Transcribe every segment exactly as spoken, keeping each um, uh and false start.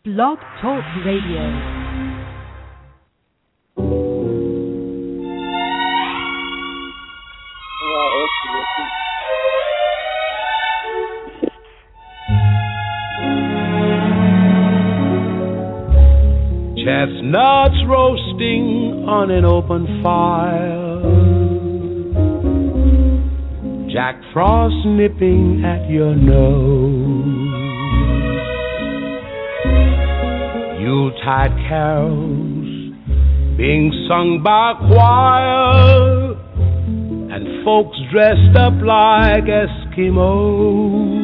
Blog Talk Radio. Chestnuts roasting on an open fire, Jack Frost nipping at your nose, Yuletide carols being sung by a choir, and folks dressed up like Eskimos.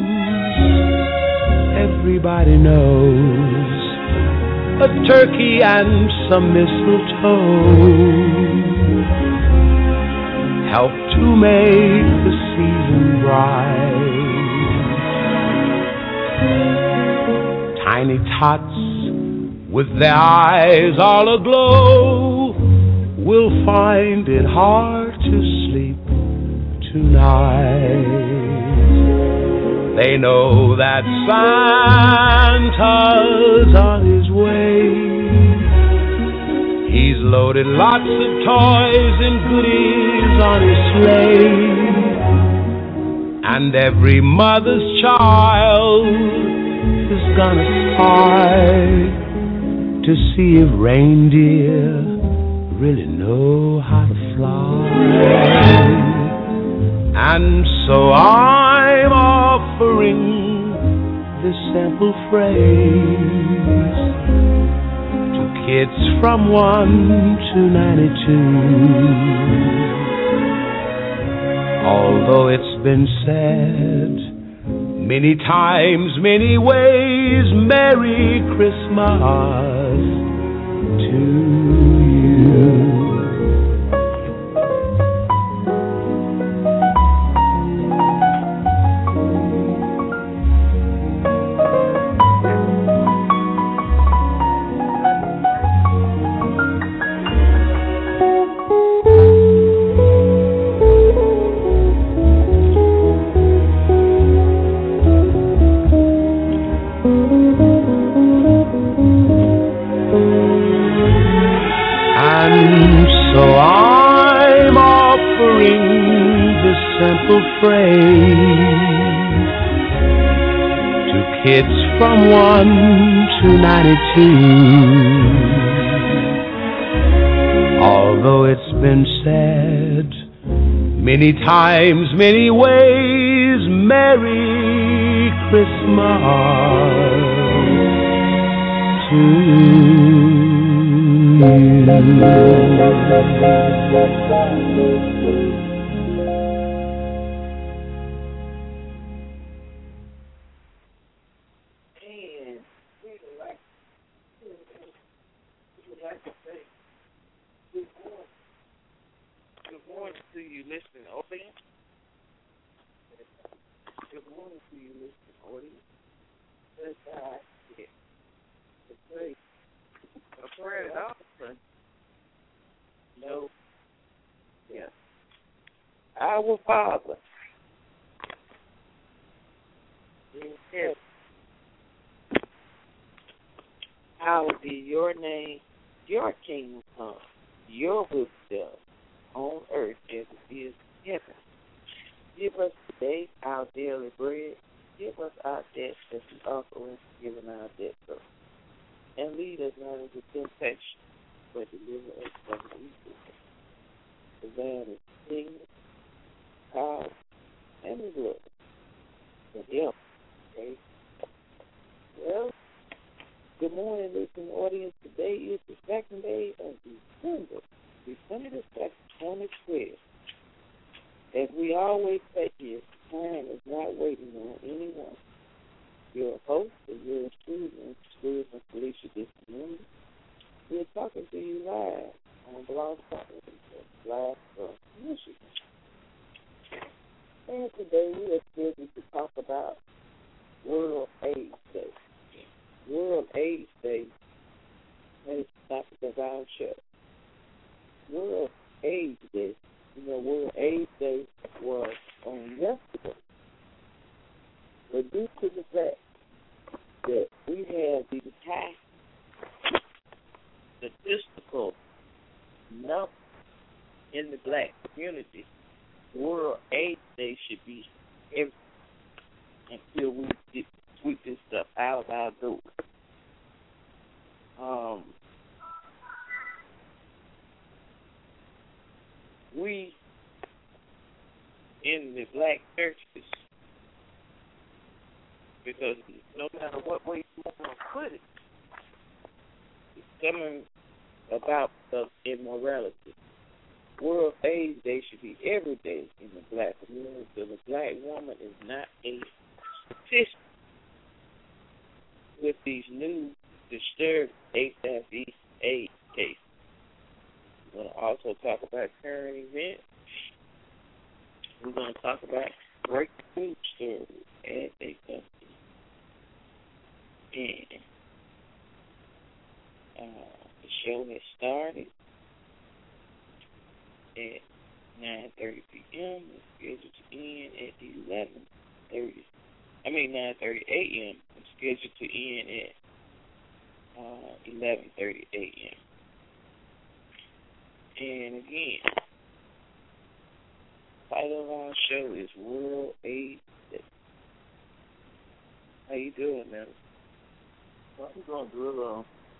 Everybody knows a turkey and some mistletoe help to make the season bright. Tiny tots with their eyes all aglow will find it hard to sleep tonight. They know that Santa's on his way. He's loaded lots of toys and goodies on his sleigh, and every mother's child is gonna spy to see if reindeer really know how to fly. And so I'm offering this simple phrase to kids from one to ninety-two. Although it's been said many times, many ways, Merry Christmas to you. Kids from one to ninety-two. Although it's been said many times, many ways, Merry Christmas to you. No. Yes. Our Father in heaven, hallowed be your name, your kingdom come, your will be done on earth as it is in heaven. Give us today our daily bread. Give us our debts as we also have forgiven our debtors. And lead us not into temptation, but deliver us from evil. For thine is the kingdom, power, and the glory. And help. Okay? Well, good morning, listening audience. Today is the second day of December, December the second, twenty twelve. As we always say here, time is not waiting on anyone. Your host and your student, Spiritual Felicia Discipline. We're talking to you live on Blog Talk Radio, live from Michigan. And today we are scheduled to talk about World AIDS Day. World AIDS Day is the topic of our show. World AIDS Day, you know, World AIDS Day was on yesterday. But due to the fact that we have these high statistical number in the black community, World AIDS Day should be every until we get sweep this stuff out of our door. Um, we in the black churches, because no matter what way you want to put it, it's coming about the immorality. World AIDS Day should be every day in the black community, because a black woman is not a statistic with these new disturbed H I V AIDS cases. We're going to also talk about current events. We're going to talk about breakthrough stories as they come. And uh, the show has started at nine thirty p.m. It's scheduled to end at eleven thirty. I mean nine thirty a.m. It's scheduled to end at uh, eleven thirty a.m. And again, the title of our show is World AIDS Day. How you doing, man? Well, I'm doing good. Uh,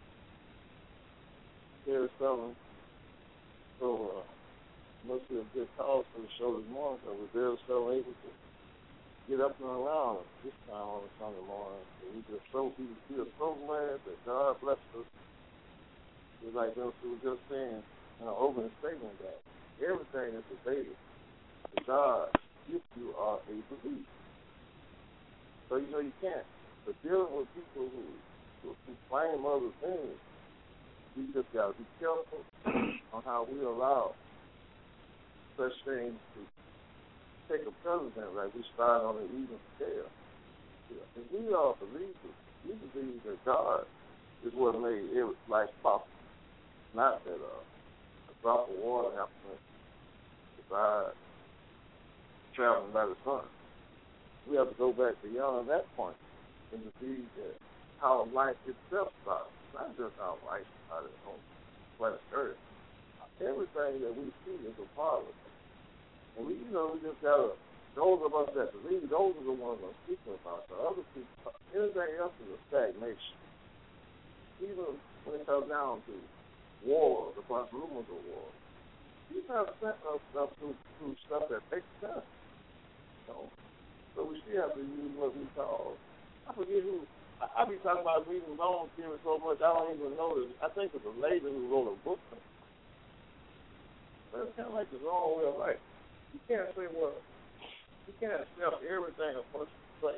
there's something. So, uh, must be a good cause for the show this morning, because we're very so able to get up and around this time on a Sunday morning. So we just so we feel so glad that God bless us. It's like those who were just saying in an opening statement that everything is debated to God if you are a believer. So you know you can't. But dealing with people who, who, who claim other things, we just got to be careful on how we allow such things to take a precedent, like we start on an even scale. If we are believers, we believe that God is what made every life possible. Not that uh, a drop of water happens to survive traveling by the sun. We have to go back beyond that point and to see that how life itself starts, not just our life out on planet Earth. Everything that we see is a part of it. And we, you know, we just got to, those of us that believe, those are the ones I'm speaking about. The other people, anything else is a stagnation. Even when it comes down to war, the rumors of war, you have sent us stuff through, through stuff that makes sense. You know? So we still have to use what we call, I forget who, I, I be talking about reading Bone Theory so much, I don't even know this. I think it's a lady who wrote a book. But it's kind of like the wrong way of life. You can't say, well, you can't accept everything a person say.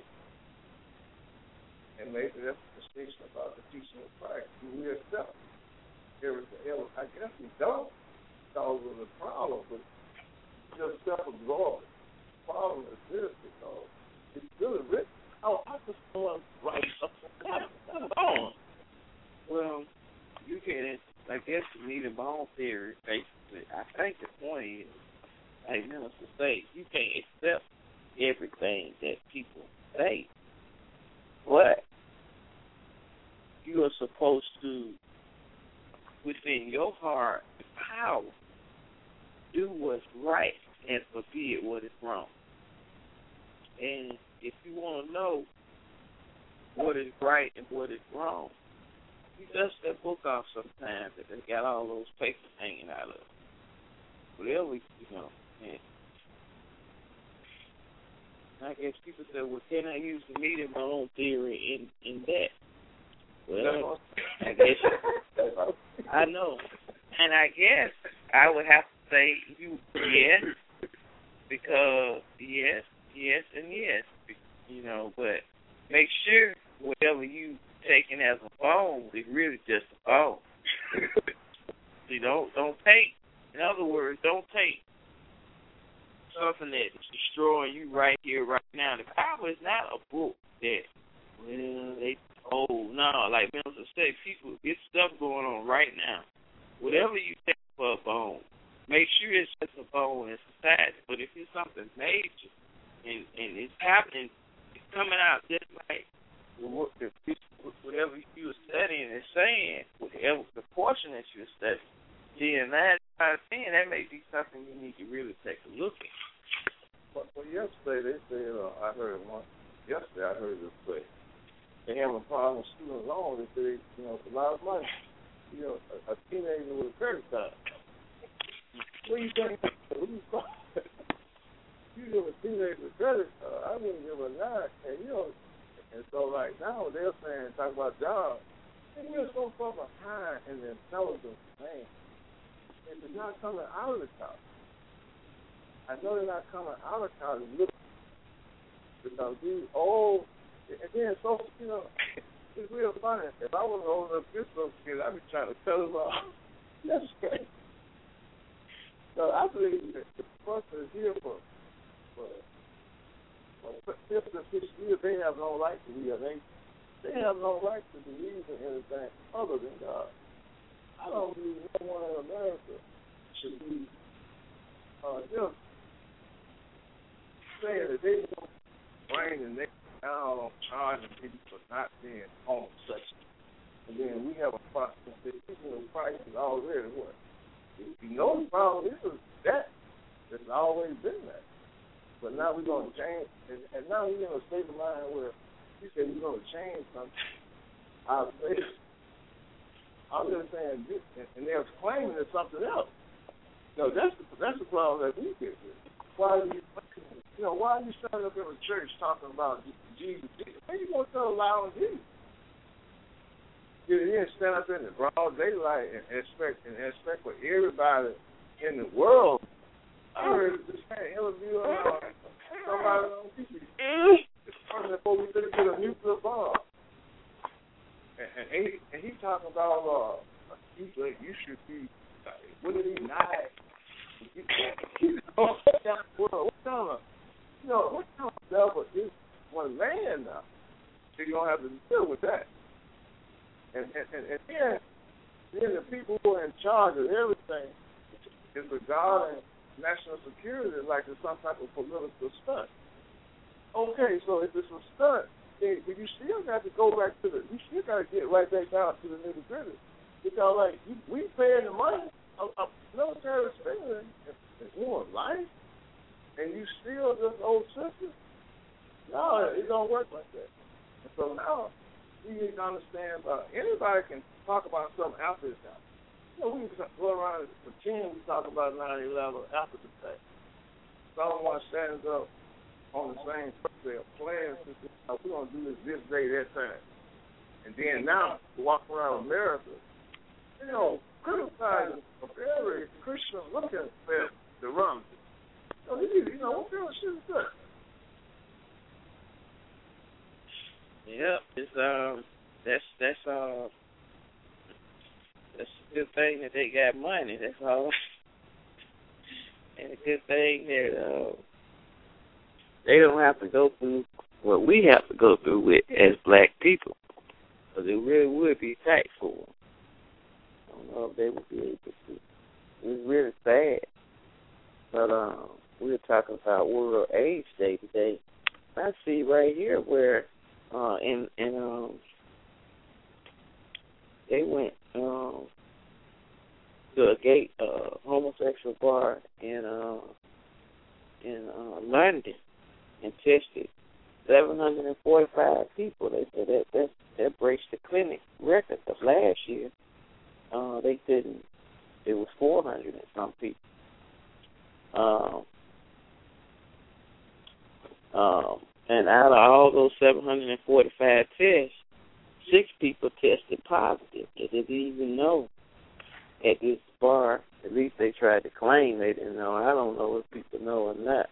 And maybe that's the distinction about the teaching of Christ. Do we accept everything else? I guess we don't, because of the problem, but just self-absorbed. The problem is this, because it's really written. Oh, I just want to write something. That's wrong. Well, you can, I guess, you need a bone theory, basically. I think the point is, like Minister say, you can't accept everything that people say, but you are supposed to, within your heart, power, do what's right and forbid what is wrong. And if you want to know what is right and what is wrong, you dust that book off sometimes that they got all those papers hanging out of it. Whatever, you know. And I guess people say, well, can I use the media bone theory in, in that? Well, I guess, I know. And I guess I would have to say you yes, because yes, yes, and yes. You know, but make sure whatever you taking as a bone is really just a bone. See, don't, don't take, in other words, don't take something that is destroying you right here, right now. The Bible is not a book that, well, they, oh, no, like Minister said, people, it's stuff going on right now. Whatever you take for a bone, make sure it's just a bone in society. But if it's something major and, and it's happening, it's coming out just like whatever you were studying and saying, whatever the portion that you were studying, then nine out of ten, that may be something you need to really take a look at. But well, yesterday they said, uh, I heard one. Yesterday I heard this play. They having a problem with student loans. They say, you know, it's a lot of money. You know, a, a teenager with a credit card. What do you think? Who you You give a teenager a credit card, I wouldn't give a nine. And you know, and so right now they're saying, talk about jobs. And you're so far behind in the intelligence thing. And they're not coming out of the college. I know they're not coming out of college because these old, and then so, you know, it's real funny. If I was an old enough pistol kid, I'd be trying to tell them all. That's great. So I believe that the person is here for, for, for fifty or sixty years. They have no right to be. They, they have no right to believe in anything other than God. I don't believe no one in America should be uh, just saying that they don't bring the next down on charging people for not being homosexual. And then we have a process that people in Christ is already what? You know the problem is that. It's always been that. But now we're going to change. And, and now we're in a state of mind where he said we're going to change something. I'll say I'm just saying this, and they're claiming it's something else. No, that's the, that's the problem that we get with. Why are you, you know, why are you standing up in a church talking about Jesus? When you going to tell allowing Jesus? You didn't stand up in the broad daylight and expect and expect for everybody in the world. I heard this man interview uh, somebody on T V. This person before we could get a nuclear bomb, and, and, he, and he talking about uh, you like you should be. What did he not? You know, what kind of, you know, what kind of devil is one man now? So you're gonna have to deal with that. And, and, and, and then, then the people who are in charge of everything is regarding national security like it's some type of political stunt. Okay, so if it's a stunt, then you still got to go back to the, you still got to get right back down to the nitty gritty. Because, like, you, we paying the money of, of military spending in human life, and you still just old sisters? No, it don't work like that. And so now, we need to understand, uh, anybody can talk about something after the fact. You know, we can go around and pretend we talk about nine eleven after the fact. Someone stands up on the same birthday of plans to say, oh, we're going to do this this day, that time. And then now, walk around America, you know, criticizing of every Christian looking at the rum. So, you know, what kind of shit is that? Yep, it's um, that's that's uh, that's a good thing that they got money. That's all, and a good thing that uh, they don't have to go through what we have to go through with as black people, because it really would be tight for them. I don't know if they would be able to. It's really sad, but um, we were talking about World AIDS Day today. I see right here where. Uh, and and um, they went um, to a gay uh, homosexual bar in uh, in uh, London and tested seven hundred forty-five people. They said that that, that breaks the clinic record of last year. Uh, they didn't. It was four hundred and some people. Um. Um. And out of all those seven hundred forty-five tests, six people tested positive. They didn't even know at this bar. At least they tried to claim they didn't know. I don't know if people know or not.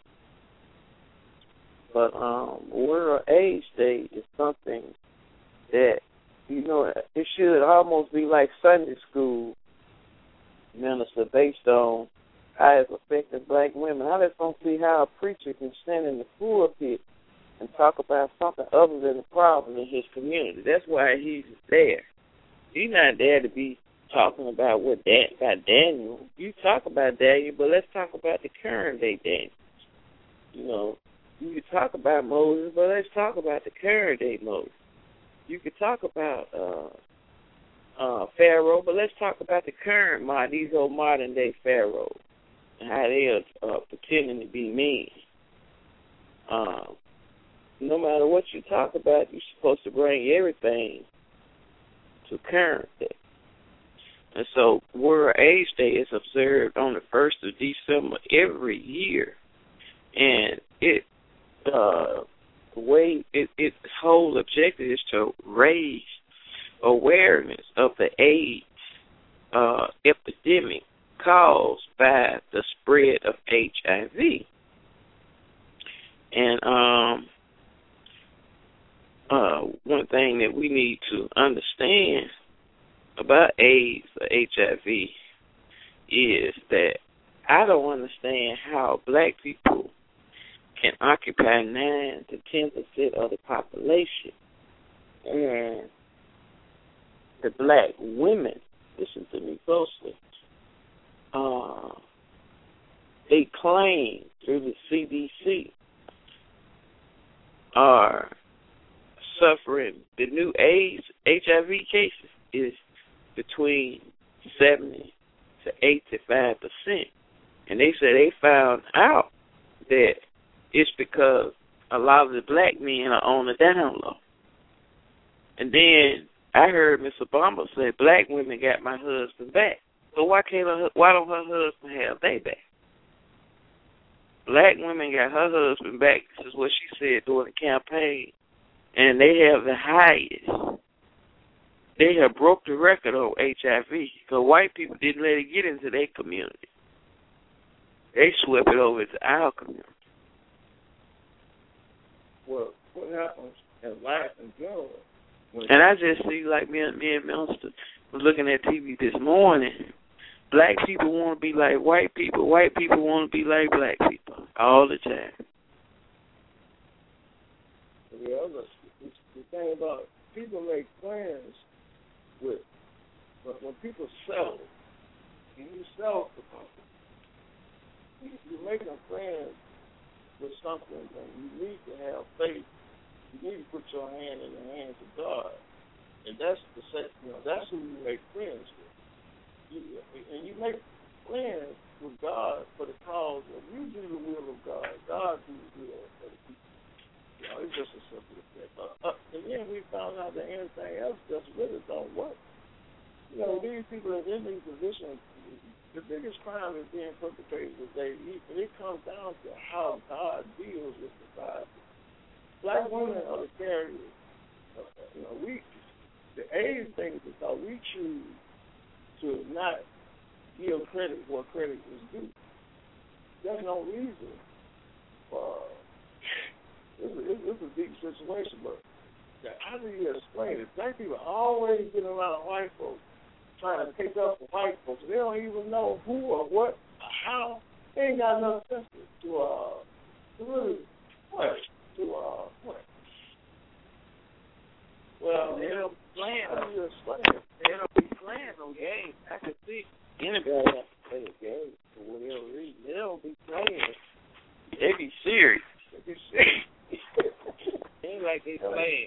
But um, World AIDS Day is something that, you know, it should almost be like Sunday school, minister, based on how it's affecting black women. I just don't see how a preacher can stand in the pulpit and talk about something other than the problem in his community. That's why he's there. He's not there to be talking about what that about Daniel. You talk about Daniel, but let's talk about the current day Daniel. You know, you can talk about Moses, but let's talk about the current day Moses. you could talk about uh, uh, Pharaoh, but let's talk about the current mod, these old modern day Pharaohs, and how they are uh, pretending to be mean. Um, no matter what you talk about, you're supposed to bring everything to current day. And so World AIDS Day is observed on the first of December every year. And it, uh, the way it, its whole objective is to raise awareness of the AIDS uh, epidemic caused by the spread of H I V. And um, uh, one thing that we need to understand about AIDS or H I V is that I don't understand how black people can occupy nine to ten percent of the population, and the black women, listen to me closely, uh, they claim through the C D C are suffering the new AIDS H I V cases is between seventy to eighty-five percent. And they say they found out that it's because a lot of the black men are on the down low. And then I heard Miss Obama say black women got my husband back. So why can't her, why don't her husband have they back? Black women got her husband back. This is what she said during the campaign. And they have the highest. They have broke the record on H I V because white people didn't let it get into their community. They swept it over to our community. Well, what happens in life in general? And I just see, like me and, me and Minister was looking at T V this morning, black people want to be like white people. White people want to be like black people all the time. The other, the thing about people make friends with, but when people sell, when you sell to people, you're making friends with something, and you need to have faith. You need to put your hand in the hands of God, and that's the you know that's who you make friends with. You, and you make friends with God for the cause of you do the will of God. God do the will of the people. You know, it's just as simple as that. Uh, uh, and then we found out that anything else just really don't work. You know, these people that are in these positions, the biggest crime is being perpetrated today. And it comes down to how God deals with society. Black women are the carriers. Uh, you know, we the AIDS thing is because we choose to not give credit where credit is due. There's no reason for. It's a, it's a deep situation, but how do you explain it? Black people always get around white folks trying to take up for white folks. They don't even know who or what or how. They ain't got enough sense to, uh, to really, what? To, uh, what? Well, They don't be playing. How do you explain it? They don't be playing no games. I can see anybody have to play a game for whatever reason. They don't be playing. They be serious. They be serious. Ain't like they playing.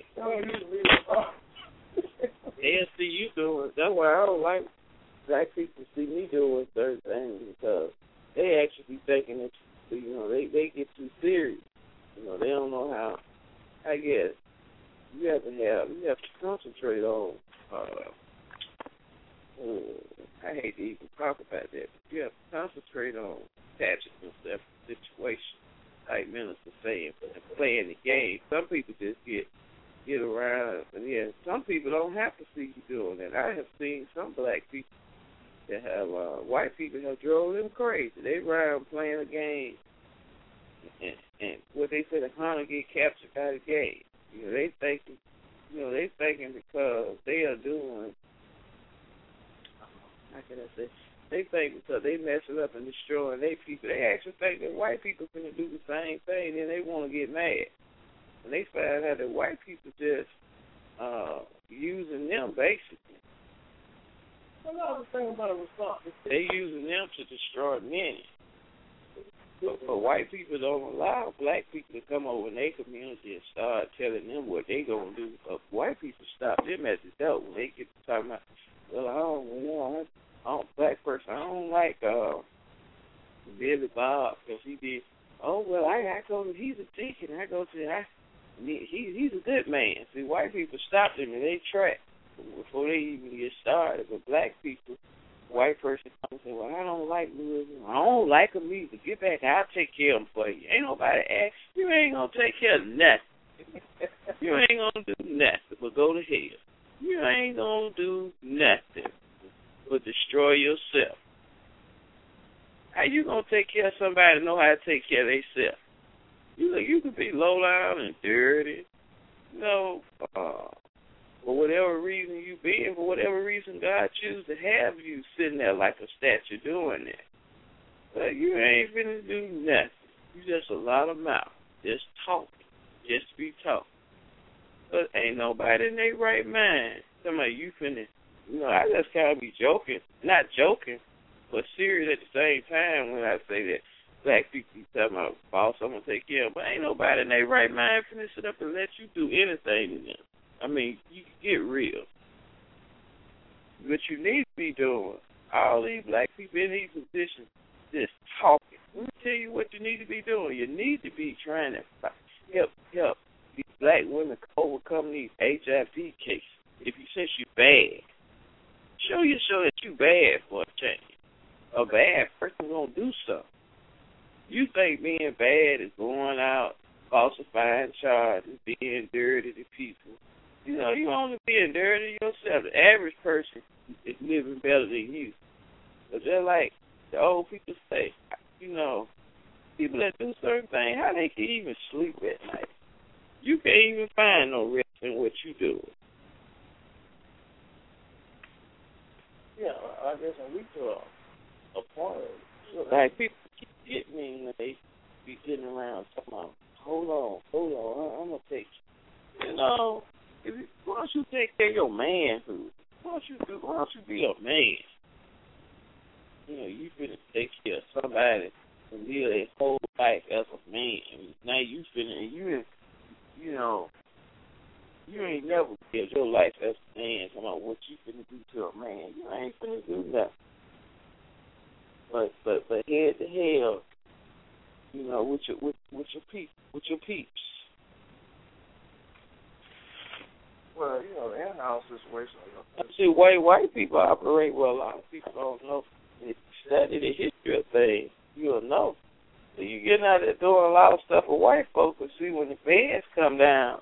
They'll see you doing. That's why I don't like black people see me doing certain things because they actually be thinking that you know they they get too serious. You know they don't know how. I guess you have to have you have to concentrate on. Uh, oh, I hate to even talk about that, but you have to concentrate on attaching yourself to the situation. Like Minister saying, playing the game. Some people just get get around, and yeah, some people don't have to see you doing that. I have seen some black people that have uh, white people have drove them crazy. They around playing a game, and, and what they say, the hunter get captured by the game. You know, they thinking, you know, they thinking because they are doing. How can I say? They think because they messing up and destroying their people, they actually think that white people are going to do the same thing, and they want to get mad. And they find out that white people just uh, using them, basically. Another thing about a response. They using them to destroy many. But, but white people don't allow black people to come over in their community and start telling them what they gonna do. But white people stop them at the door when they get to talking about, well, I don't, you know, I don't, black person, I don't like uh, Billy Bob because he did. Oh well, I, I go. He's a deacon. I go to. I, he he's a good man. See, white people stop them in their track before they even get started. But black people, white person comes and say, well, I don't like Louisville. I don't like him either. Get back. I'll take care of him for you. Ain't nobody ask. You ain't gonna take care of nothing. You ain't gonna do nothing but go to hell. You ain't gonna do nothing but destroy yourself. How you gonna take care of somebody that know how to take care of themselves? You know, you could be low down and dirty, you know, uh, for whatever reason you be, and for whatever reason God chooses to have you sitting there like a statue doing that. But you ain't finna do nothing. You just a lot of mouth, just talking, just be talking. But ain't nobody in their right mind. Somebody you finna, you know, I just kind of be joking, not joking. But serious at the same time when I say that black people be talking about, boss, I'm going to take care of them. But ain't nobody in their right mind finna sit up and let you do anything to them. I mean, you get real. What you need to be doing, all these black people in these positions, just talking. Let me tell you what you need to be doing. You need to be trying to help help these black women overcome these H I V cases. If you since you bad, show you show that you bad for a change. A bad person gonna do something. You think being bad is going out, falsifying charges, being dirty to people. You know, you only being dirty to yourself. The average person is living better than you. But just like the old people say, you know, people that do certain things, how they can even sleep at night. You can't even find no rest in what you do. Yeah, I guess when we talk. Apart. Like people keep getting me when they be getting around talking about, hold on, hold on, I'm gonna take you. You know, if you, why don't you take care of your manhood? Why don't you do? Why don't you be a man? You know, you finna take care of somebody and live their whole life as a man. Now you finna, you, you know, you ain't never lived your life as a man. Talking about what you finna do to a man. You ain't finna do nothing. But but but head to hell, you know, with your with, with your peeps, with your peeps. Well, you know, the in-house situation. I see white white people operate well. A lot of people don't know. If you study the history of things, you'll know. So you getting out there doing a lot of stuff with white folks. But see, when the feds come down,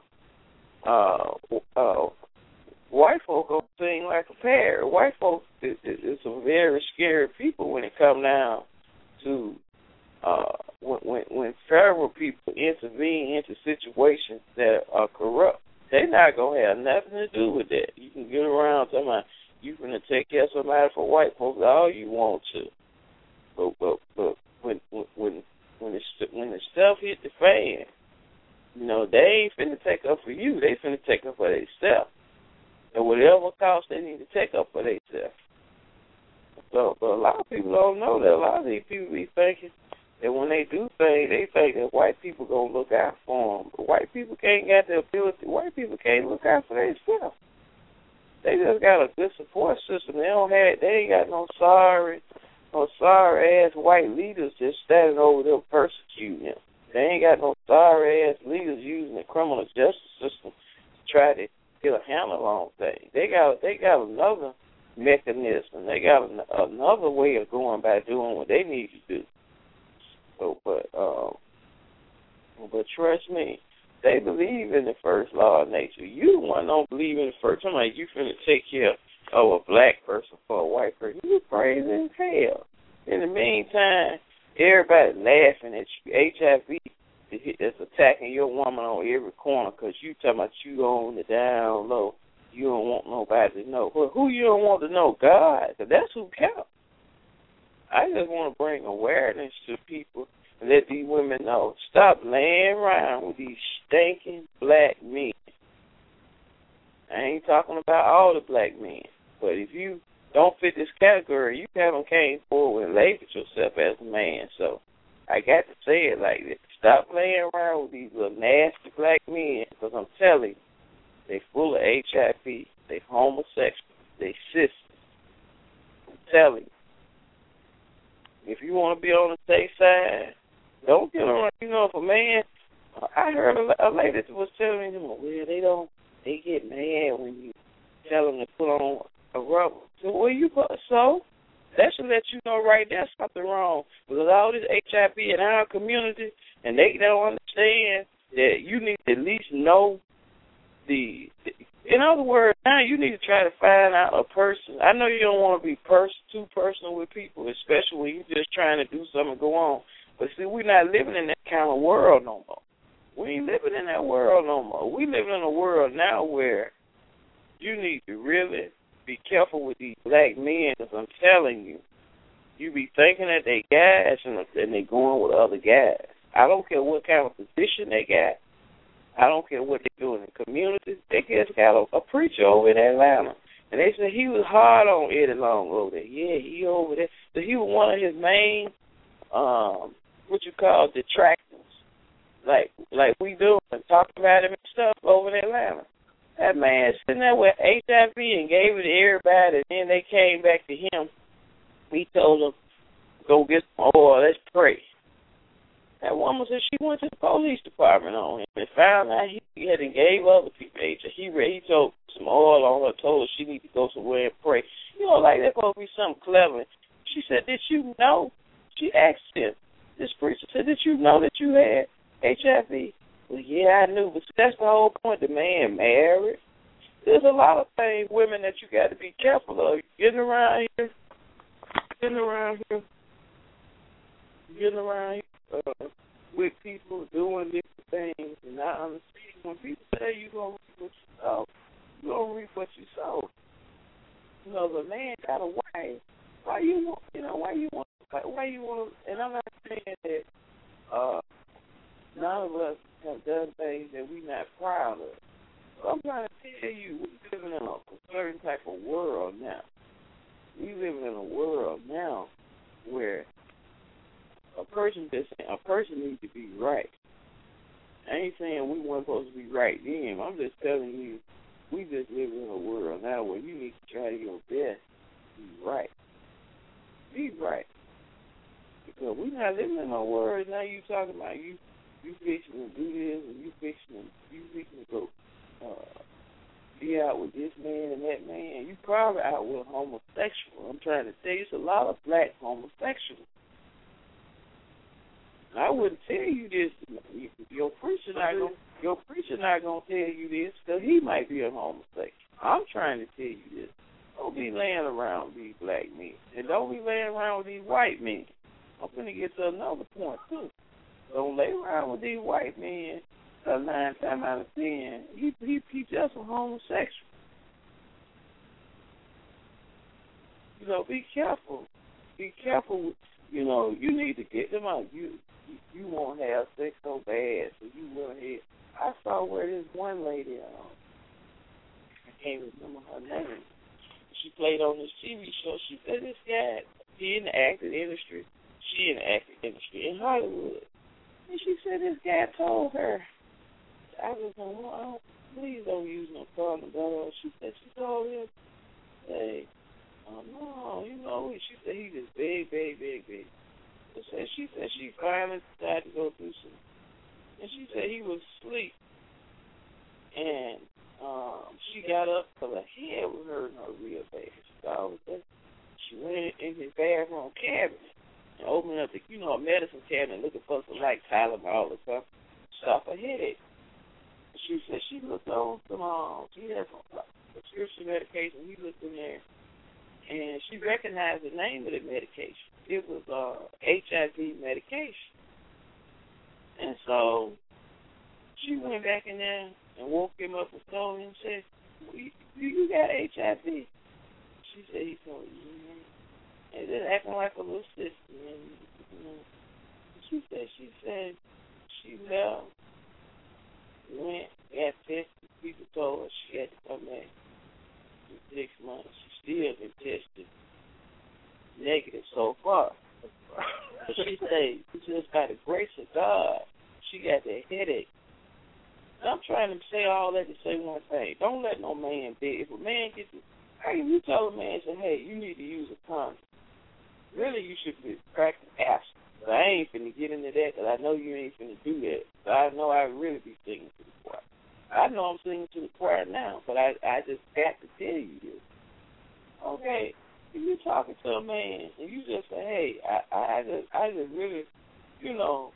uh, uh, white folk don't sing like a parrot. White folks is, is, is some very scary people when it comes down to uh, when, when when federal people intervene into situations that are corrupt. They're not going to have nothing to do with that. You can get around talking about you going to take care of somebody for white folks all you want to. But, but, but when when when the, when the stuff hit the fan, you know, they ain't finna take up for you. They finna take up for themselves. And whatever cost they need to take up for themselves. So, but a lot of people don't know that. A lot of these people be thinking that when they do things, they think that white people gonna look out for them. But white people can't get the ability. White people can't look out for themselves. They just got a good support system. They don't have. They ain't got no sorry, no sorry ass white leaders just standing over them persecuting them. They ain't got no sorry ass leaders using the criminal justice system to try to get a handle on things. They got. They got another mechanism. They got an, another way of going by doing what they need to do. So, but, uh, but trust me, they believe in the first law of nature. You the one don't believe in the first. I'm like, you finna take care of a black person for a white person. You crazy as hell. In the meantime, everybody laughing at you. H I V is attacking your woman on every corner because you talking about you on the down low. You don't want nobody to know. Well, who you don't want to know? God, because that's who counts. I just want to bring awareness to people and let these women know. Stop laying around with these stinking black men. I ain't talking about all the black men. But if you don't fit this category, you haven't came forward and labeled yourself as a man. So I got to say it like this. Stop playing around with these little nasty black men, because I'm telling you, they full of H I V. They homosexual. They sisters. I'm telling you. If you want to be on the safe side, don't get around. You know, if a man, I heard a, a lady was telling me, well, they don't, they get mad when you tell them to put on a rubber. So, well, you put, so that should let you know right there something wrong. Because all this H I V in our community, and they don't understand that you need to at least know the, the in other words, now you need to try to find out a person. I know you don't want to be pers- too personal with people, especially when you're just trying to do something and go on. But see, we're not living in that kind of world no more. We ain't living in that world no more. We living in a world now where you need to really be careful with these black men, because I'm telling you, you be thinking that they guys and, and they going with other guys. I don't care what kind of position they got. I don't care what they do in the community. They just got a, a preacher over in Atlanta. And they said he was hard on Eddie Long over there. Yeah, he over there. So he was one of his main, um, what you call, detractors. Like like we do, and talk about him and stuff over in Atlanta. That man sitting there with H I V and gave it to everybody, and then they came back to him. He told them, go get some oil, let's pray. That woman said she went to the police department on him and found out he had and gave other people H I V. He, he told some oil on her, told her she needed to go somewhere and pray. You know, like that's supposed to be something clever. She said, did you know? She asked him, this preacher said, did you know that you had H I V? Well, yeah, I knew, but that's the whole point. The man married. There's a lot of things, women, that you got to be careful of. Getting around here, getting around here, getting around here uh, with people doing different things and not understanding. When people say you're going to reap what you sow, you're going to reap what you sow. You know, the man got a wife. Why you want, you know, why you want, why you want to, and I'm not saying that uh, none of us have done things that we're not proud of. So I'm trying to tell you, we're living in a certain type of world now. We live in a world now where a person just a person needs to be right. I ain't saying we weren't supposed to be right then. I'm just telling you, we just live in a world now where you need to try your best to be right. Be right. Because we're not living in a world now you talking about you you fixing to do this and you fixing to you fixing to go uh, be out with this man and that man. You probably out with a homosexual. I'm trying to tell you, it's a lot of black homosexuals. I wouldn't tell you this. Your preacher not gonna, your preacher not gonna tell you this because he might be a homosexual. I'm trying to tell you this. Don't be laying around with these black men, and don't be laying around with these white men. I'm gonna get to another point too. Don't lay around with these white men. Uh, nine times out of ten, he he he just a homosexual. You know, be careful. Be careful. You know, you need to get them out. You you won't have sex so bad, so you went ahead. I saw where this one lady, um, I can't remember her name. She played on this T V show. She said this guy, he in the acting industry, she in the acting industry in Hollywood. And she said this guy told her, I was like, well, please don't use no condom. She said she told him, hey, oh, no, you know, she said he just big, big, big, big. So she said she finally decided to go through some. And she said he was asleep. And um, she got up because her head was hurting her real bad. She thought it was that. She went in his bathroom cabinet and opened up the, you know, a medicine cabinet looking for some like Tylenol or something. Stop her headache. She said she looked on some, um, she had some prescription medication. He looked in there, and she recognized the name of the medication. It was uh, H I V medication. And so she went back in there and woke him up and told him, said, you, you got H I V? She said, he told her, yeah. And just acting like a little sister. And, you know, she said, she said, she left. Went, got tested. People told her she had to come back in six months. She still been tested negative so far. But she said, just by the grace of God, she got that headache. And I'm trying to say all that to say one thing. Don't let no man be. If a man gets, hey, you tell a man, say, hey, you need to use a condom. Really, you should be practicing asking. But I ain't finna get into that because I know you ain't finna do that. So I know I really be singing to the choir. I know I'm singing to the choir now, but I, I just got to tell you this. Okay, if you're talking to a man and you just say, hey, I, I, I just I just really, you know,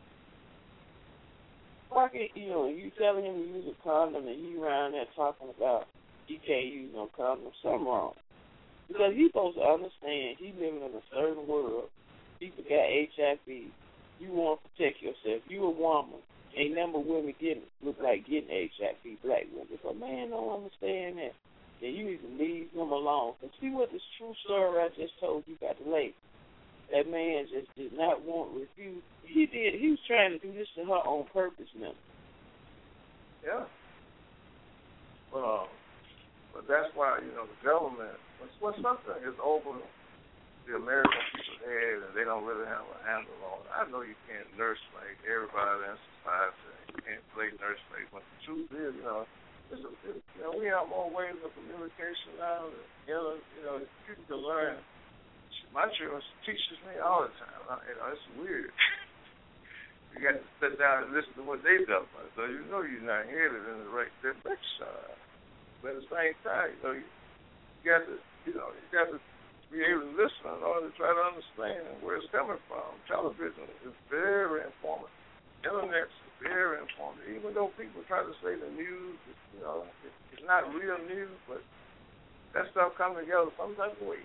why can't, you know, you telling him to use a condom and he around there talking about he can't use no condom, something wrong. Because he's supposed to understand he's living in a certain world. People got H I V. You want to protect yourself. You a woman. Ain't number of women getting look like getting H I V, black women. If a man don't understand that, then you need to leave him alone. And see what this true story I just told you about the lady. That man just did not want refuse. He did. He was trying to do this to her on purpose now. Yeah. Well, but that's why, you know, the government, when something is over the American people's head and they don't really have a handle on it, I know you can't nurse like everybody in society. You can't play nurse like, but the truth is, you know, it's a, it, you know, we have more ways of communication now. That, you know, you know, people can learn. My children teaches me all the time. I, you know, it's weird. You got to sit down and listen to what they do, so you know you're not headed in the right direction. But at the same time, you know, you, you got to, you know, you got to be able to listen in order to try to understand where it's coming from. Television is very informative. Internet's very informative. Even though people try to say the news, you know, it, it's not real news, but that stuff comes together some type of way.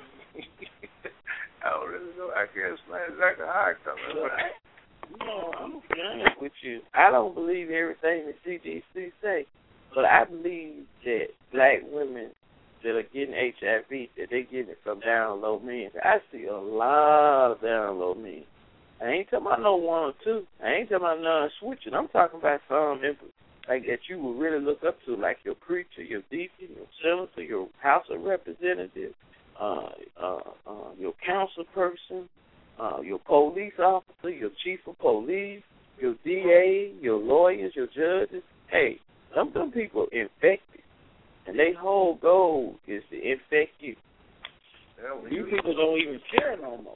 I don't really know. I can't explain exactly how it comes. But you know, I'm gonna be honest with you. I don't believe everything the C D C say, but I believe that black women that are getting H I V, that they getting it from down low men. I see a lot of down low men. I ain't talking about no one or two. I ain't talking about none switching. I'm talking about some like that you would really look up to, like your preacher, your deacon, your senator, your House of Representatives, uh, uh, uh, your council person, uh, your police officer, your chief of police, your D A, your lawyers, your judges. Hey, some of them people infected, and their whole goal is to infect you. Yeah, well, you people don't even care no more.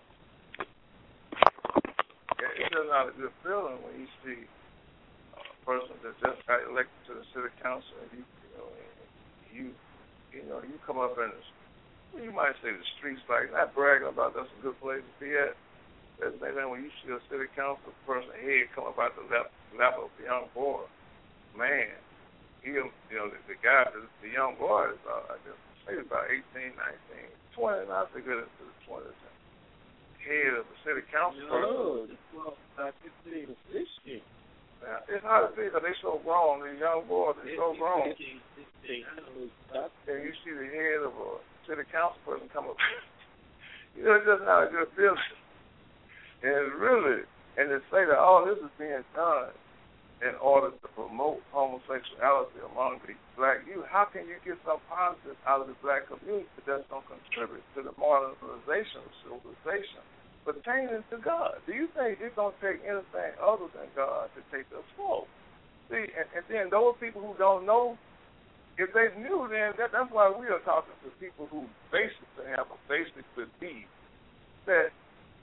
Yeah, it's just not a good feeling when you see a person that just got elected to the city council, and you, you know, you, you know, you come up in the, you might say the streets, like not bragging about that's a good place to be at. But then when you see a city council person head come up out the lap, lap of the young boy, man, he, you know, the, the guy, the, the young boy is, uh, I guess, maybe about eighteen, nineteen, twenty, not to get into the twenties. Head of the city council no, person. Well, about fifteen or sixteen. Yeah, it's hard to see because they're so grown. These young boys, they're so grown. fifteen, sixteen, and you see the head of a city council person come up. You know, it's just not a good feeling. And really, and to say that all this is being done in order to promote homosexuality among the black youth, how can you get some positive out of the black community that's going to contribute to the modernization of civilization pertaining to God? Do you think it's going to take anything other than God to take us forward? See, and, and then those people who don't know, if they knew, then that, that's why we are talking to people who basically have a basic belief that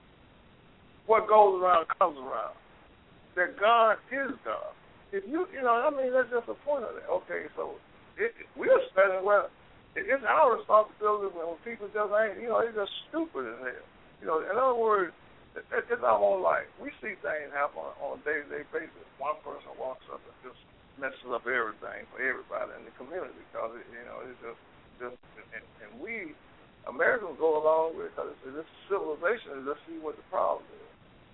what goes around comes around. That God is God. If you, you know, I mean, that's just the point of it. Okay, so it, we're spending, well, it, it's our responsibility when people just ain't, you know, they're just stupid as hell. You know, in other words, it, it, it's our own life. We see things happen on, on a day-to-day basis. One person walks up and just messes up everything for everybody in the community because, it, you know, it's just, just and, and we, Americans go along with it because it's, it's civilization and let's see what the problem is.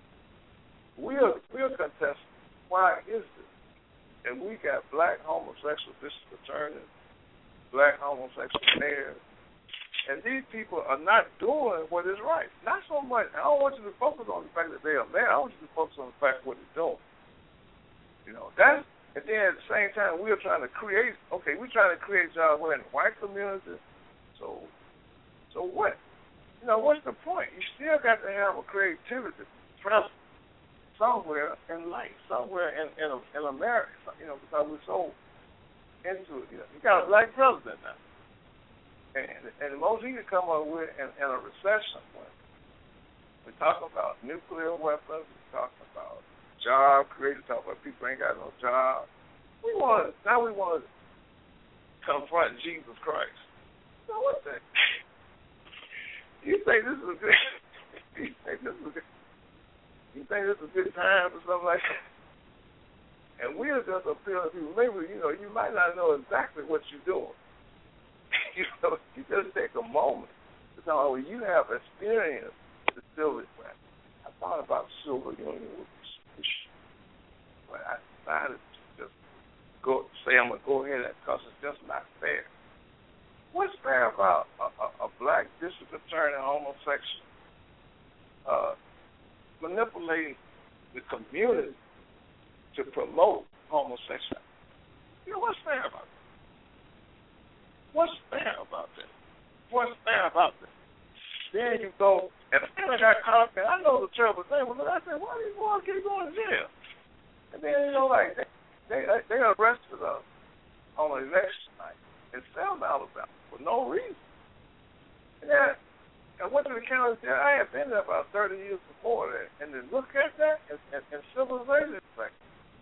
We are, we are contesting. Why is this? And we got black homosexual district attorneys, black homosexual mayors, and these people are not doing what is right. Not so much. I don't want you to focus on the fact that they are mad. I want you to focus on the fact of what they're doing. You know, that's, and then at the same time, we are trying to create, okay, we're trying to create jobs in the white community. So, so what? You know, what's the point? You still got to have a creativity present. somewhere in life, somewhere in in, in America, you know, because we're so into it. You know, you got a black president now, and and the most he could come up with in, in a recession. When we talk about nuclear weapons, we talk about job creation, talk about people ain't got no job. We want now we want to confront Jesus Christ. So what's that? You think this is a good? You think this is a good? You think this is a good time for something like that? And we're just appealing to people. Maybe, you know, you might not know exactly what you're doing. you know, you just take a moment to tell oh, you have experience with the silver plan. I thought about silver union, but I decided to just go say I'm gonna go ahead because it's just not fair. What's fair about a, a, a black district attorney homosexual uh, manipulating the community to promote homosexuality? You know, what's fair about that? What's fair about that? What's fair about that? Then you go, and then I got caught up in, I know the terrible thing, but I said, why do these boys keep going to jail? And then, you know, like, they they, they arrested us on election night in Selma, Alabama, for no reason. And then I went to the county jail. I had been there about thirty years before that. And then look at that, and, and, and civilization is like,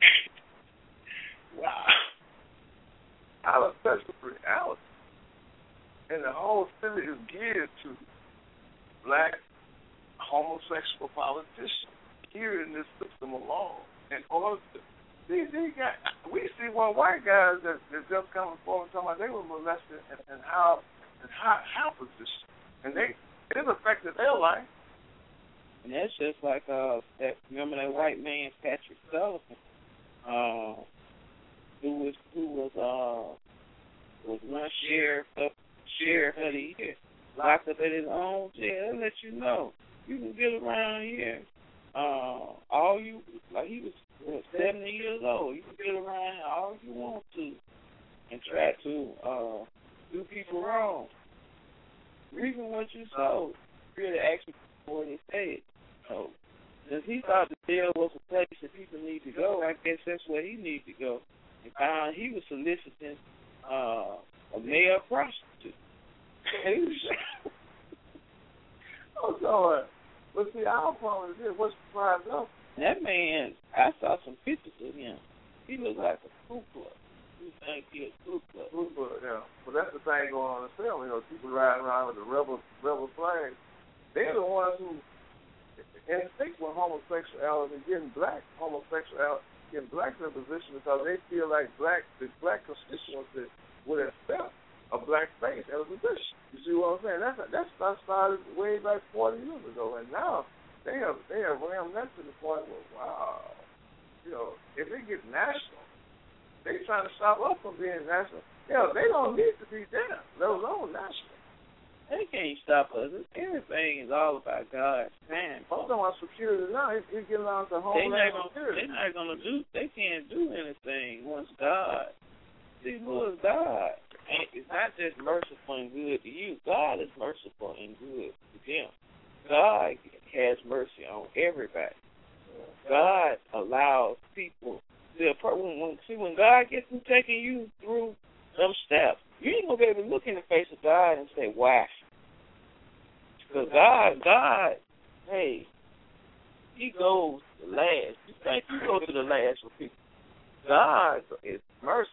wow. Out of touch with reality. And the whole city is geared to black homosexual politicians here in this system alone. In order to, these, these guys, we see one white guys that, that just coming forward talking about they were molested and, and how and how how position, and they it affected their life. And that's just like uh that. Remember that white man Patrick Sullivan, uh, who was who was uh was one sheriff of sheriff of the year, locked up at his own jail. They'll let you know you can get around here. Uh, all you like he was what, seventy years old. You can get around here all you want to and try to uh, do people wrong. Reaping what you sow. Really actually what he said. So since he thought the jail was a place that people need to go, I guess that's where he needed to go. And found he was soliciting uh, a male prostitute. Oh, so, uh, but see, our problem is this. What surprised us? That man, I saw some pictures of him. He looked like a Koopa. You think he a Koopa? Koopa, yeah. But that's the thing going on in film. You know, people riding around with the rebel rebel flag. They're the ones who instinct with homosexuality, getting black homosexuality, getting blacks in a position because they feel like black, the black constituency would accept a black face as a position. You see what I'm saying? That's that's that started way back forty years ago, and now they have they have rammed that to the point where wow, you know, if they get national, they trying to stop us from being national. You know, they don't need to be there, let alone national. They can't stop us. Everything is all about God's plan. I'm talking about security now. It's, it's getting on to homeland security. They're not gonna do. They can't do anything once God. See, who is God? And it's not just merciful and good to you. God is merciful and good to them. God has mercy on everybody. God allows people to when, see when God gets to taking you through them steps, you ain't gonna be able to look in the face of God and say, "Why?" Because God, God, hey, He goes the last. You think you go to the last for people? God is merciful.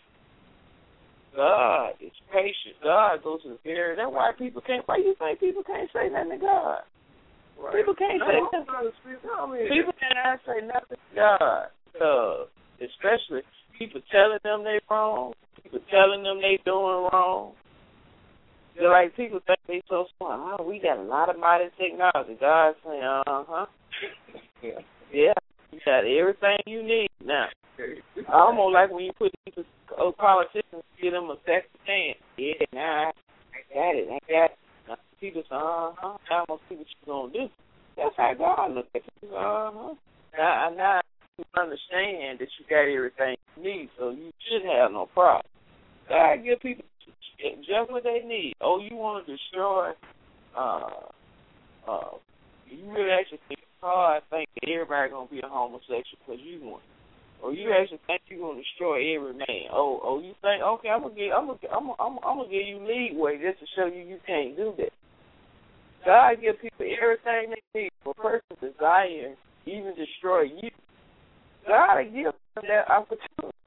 God is patient. God goes to the very. That's why people can't. Why you think people can't say nothing to God? Right. People can't say nothing. People cannot say nothing to God. Uh, especially people telling them they wrong. People telling them they doing wrong. They're like people think they so smart. Oh, we got a lot of modern technology. God's saying, uh huh. yeah. yeah, you got everything you need now. Almost like when you put these old politicians, give them a second chance. Yeah, nah, I got it, I got it. Now, people say, uh-huh, I'm going to see what you're going to do. That's how God looks at you. Uh-huh. Now, now you understand that you got everything you need, so you should have no problem. God give people just what they need. Oh, you want to destroy, uh, uh, you really actually think hard thinking everybody gonna be a homosexual because you want, or you actually think you're gonna destroy every man. Oh, oh, you think okay? I'm gonna give, I'm gonna, I'm gonna, I'm, I'm gonna give you leeway just to show you you can't do that. God give people everything they need for a person's desire, even destroy you. God give them that opportunity.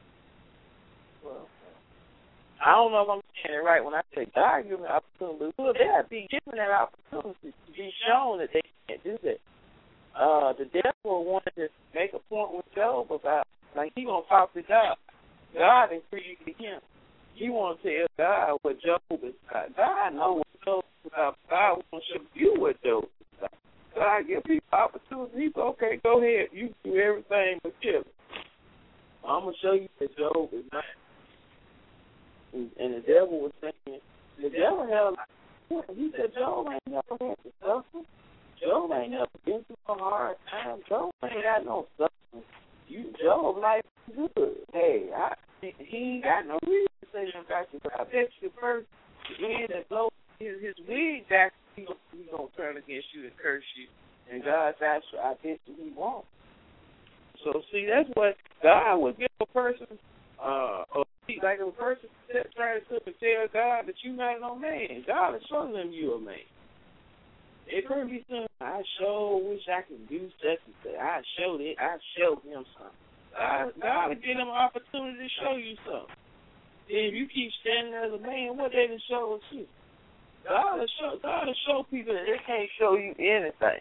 Well, I don't know if I'm saying it right when I say God give them the opportunity, but they have to be given that opportunity to be shown that they can't do that. Uh, the devil wanted to make a point with Job about, like, he gonna talk to God. God and created him. He want to tell God what Job is about. God knows what Job is about. God wants to show you what Job is about. God give people opportunities. Okay, go ahead. You do everything but kill. I'm going to show you that Job is not. And, and the devil was saying, the devil had, he said, Job ain't never had to suffer. Job ain't never been through a hard time. Job ain't got no suffering. You, Job life is good. Hey, I, he ain't got no reason to say that about you, but I bet you the first wind that blows his, his wig back, he's he going to turn against you and curse you. And God's actually, I bet you he won't. So, see, that's what God would give a person, uh, a, like a person trying to tell God that you're not no man. God is showing them you a man. It could be something, I sure wish I could do such and such. I showed it, I showed him something. God, God will give them an opportunity to show you something. If you keep standing as a man, what they done show us you? God will show, God will show people that they can't show you anything.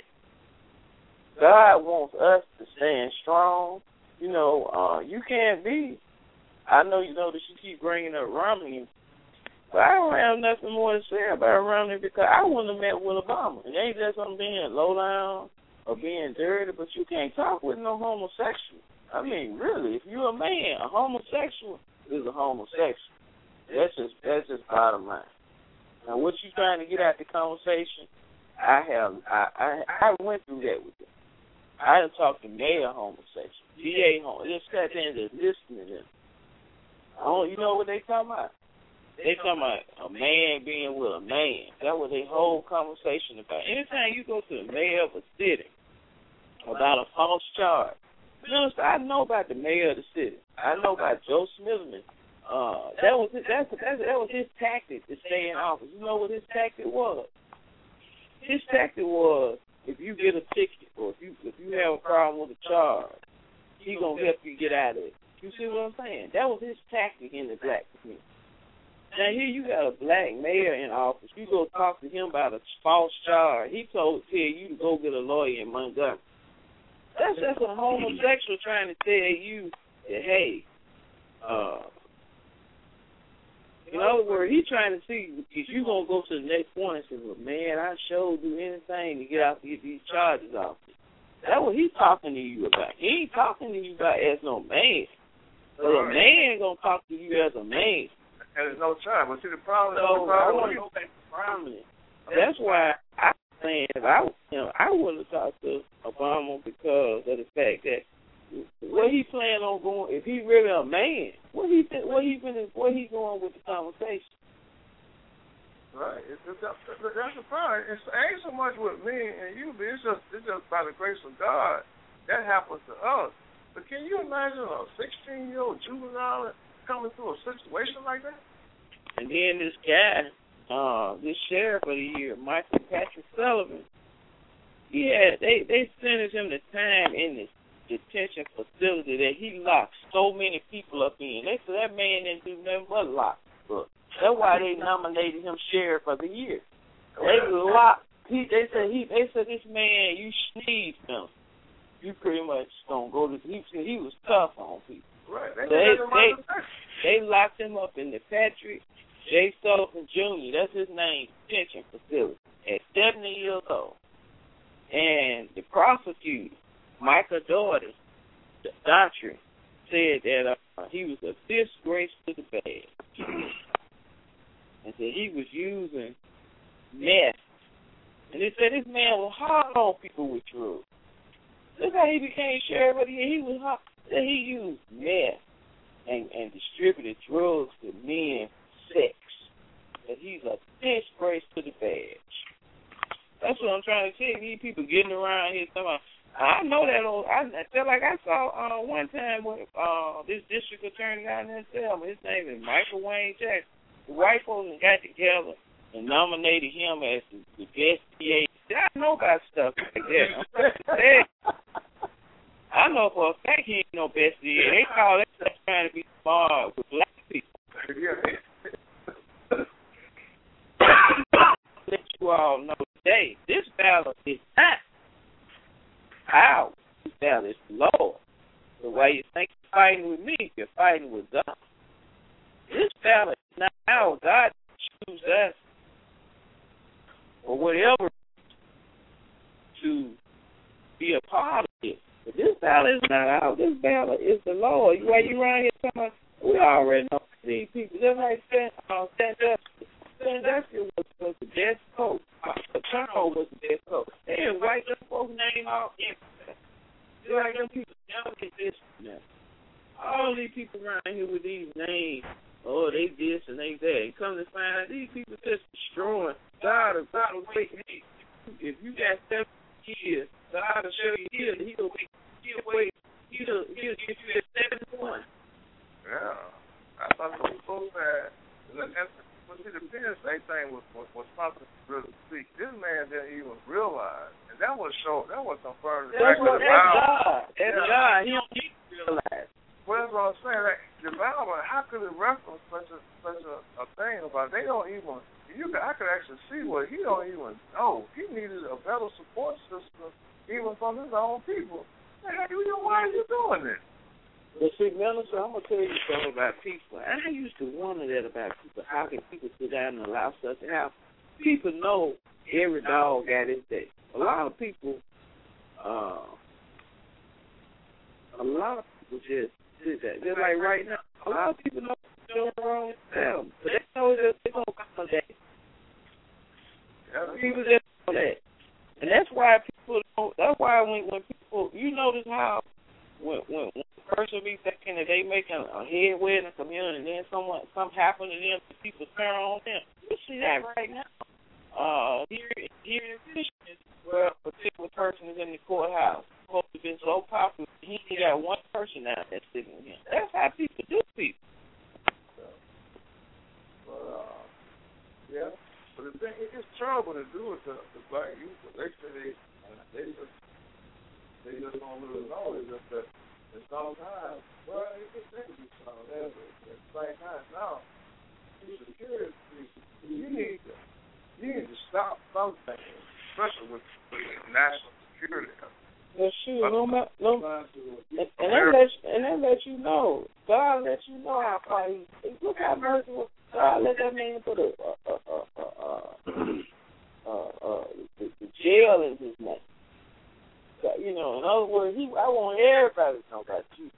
God wants us to stand strong. You know, uh, you can't be. I know you know that you keep bringing up Romney, but I don't have nothing more to say about Romney because I wouldn't have met with Obama. It ain't just I'm being low down or being dirty, but you can't talk with no homosexual. I mean, really, if you're a man, a homosexual is a homosexual. That's just that's just bottom line. Now, what you trying to get out the conversation? I have I I, I went through that with them. I done talked to male homosexual, G A homo. Just sat there and just listening to them. I don't, you know what they talking about? They talking about a man being with a man. That was a whole conversation about. Anytime you go to the mayor of a city about a false charge, you know, I know about the mayor of the city. I know about Joe Smithman. Uh, that was his, that's, that's, that was his tactic to stay in office. You know what his tactic was? His tactic was if you get a ticket or if you if you have a problem with a charge, he gonna help you get out of it. You see what I'm saying? That was his tactic in the black community. Now here you got a black mayor in office. You go talk to him about a false charge. He told tell you to go get a lawyer in Montgomery. That's just a homosexual trying to tell you that, hey, uh, in other words, he's trying to see if you gonna go to the next point and say, well, man, I sure do anything to get out to get these charges off. That's what he's talking to you about. He ain't talking to you about as no man. But a man gonna talk to you as a man. And there's no time. But see, the problem is so the problem I want to go back to prominent. That's why I'm saying if I, you know, I wouldn't have talked to Obama because of the fact that what he plan on going, if he really a man, what he what he been, what he going with the conversation? Right. It's, it's, that's the problem. It's, it ain't so much with me and you, but it's just it's just by the grace of God that happens to us. But can you imagine a sixteen-year-old juvenile coming through a situation like that? And then this guy, uh, this sheriff of the year, Michael Patrick Sullivan, he had, they, they sentenced him to time in this detention facility that he locked so many people up in. They said that man didn't do nothing but lock. But that's why they nominated him sheriff of the year. They locked. He, they said he. They said this man, you sneezed him. You pretty much gonna go to. He he was tough on people. Right. They they, they, they locked him up in the Patrick J. Sullivan Junior That's his name. Detention facility at seventy years old. And the prosecutor, Michael Doherty, the doctor, said that uh, he was a disgrace to the band. And said he was using meth. And they said this man was hard on people with drugs. That's how he became sheriff of the year. He was hard. That he used meth and, and distributed drugs to men for sex. That he's a disgrace to the badge. That's what I'm trying to tell you. These people getting around here talking about, I know that old, I feel like I saw uh, one time with uh, this district attorney down there in Selma. His name is Michael Wayne Jackson. The white folks got together and nominated him as the, the best D A. I know about stuff like that. I know for a fact he ain't no best D A. They call that stuff trying to be smart with black people. Let you all know today, this battle is not power. This battle is Lord. The way you think you're fighting with me, you're fighting with God. This battle is not our. God choose us or whatever to be a part of it. But this battle is not out. This battle is the Lord. Why you around here talking about, we already know these people. Just like San uh, Sandusky. Sandusky was, was the best coach. The Turner was the best coach. They didn't write them folks' name out everywhere. Just like them people never get this now. All these people around here with these names, oh, they this and they that. And come to find out these people just destroying. God will God will wait. Hey, if you got seven years, God will show you here. He'll wait. He'll wait. He'll, he'll give you a seventy-one. Yeah. I thought it was so bad. Look, that's, but see, the Penn State thing was, was, was something to really speak. This man didn't even realize. And that was show. That was confirmed. That's what that's God. That's yeah. God. He don't need to realize. Well, that's what I'm saying. Like, development, how could it reference such a such a, a thing about it? They don't even. You could, I could actually see what he don't even know. He needed a better support system, even from his own people. Hey, you know, why are you doing this? But see, Minister, I'm going to tell you something about people. And I used to wonder that about people. How can people sit down and allow stuff to happen? People know every dog got his day. A lot of people, uh, a lot of people just did that. Just like right now, a lot of people know what's going wrong with them. But they know that they're going to come a day. People just know that. And that's why people don't, that's why when, when people, you notice how when, when, when a person be thinking that they making a headway in the community and then someone, something happen to them, people turn on them. You see that right now. Uh, here, here in Michigan, where a particular person is in the courthouse, supposed to be so popular, he only got one person now that's sitting with him. That's how people do people. So, but, uh, yeah. But the thing, it's terrible to do it to, to black youth. They say they, they just, they just don't really know. It's just that, and sometimes, well, it can be something. At the same time, now, you security, you need to, you need to stop something, especially with, with national security. Well, shoot, no matter, no, and, and that lets and that lets you know. God lets you know how far he. Look how merciful. God let that man put a, a, a, a, a, a, a, a the, the jail in his name. So, you know, in other words, he. I want everybody to know about you.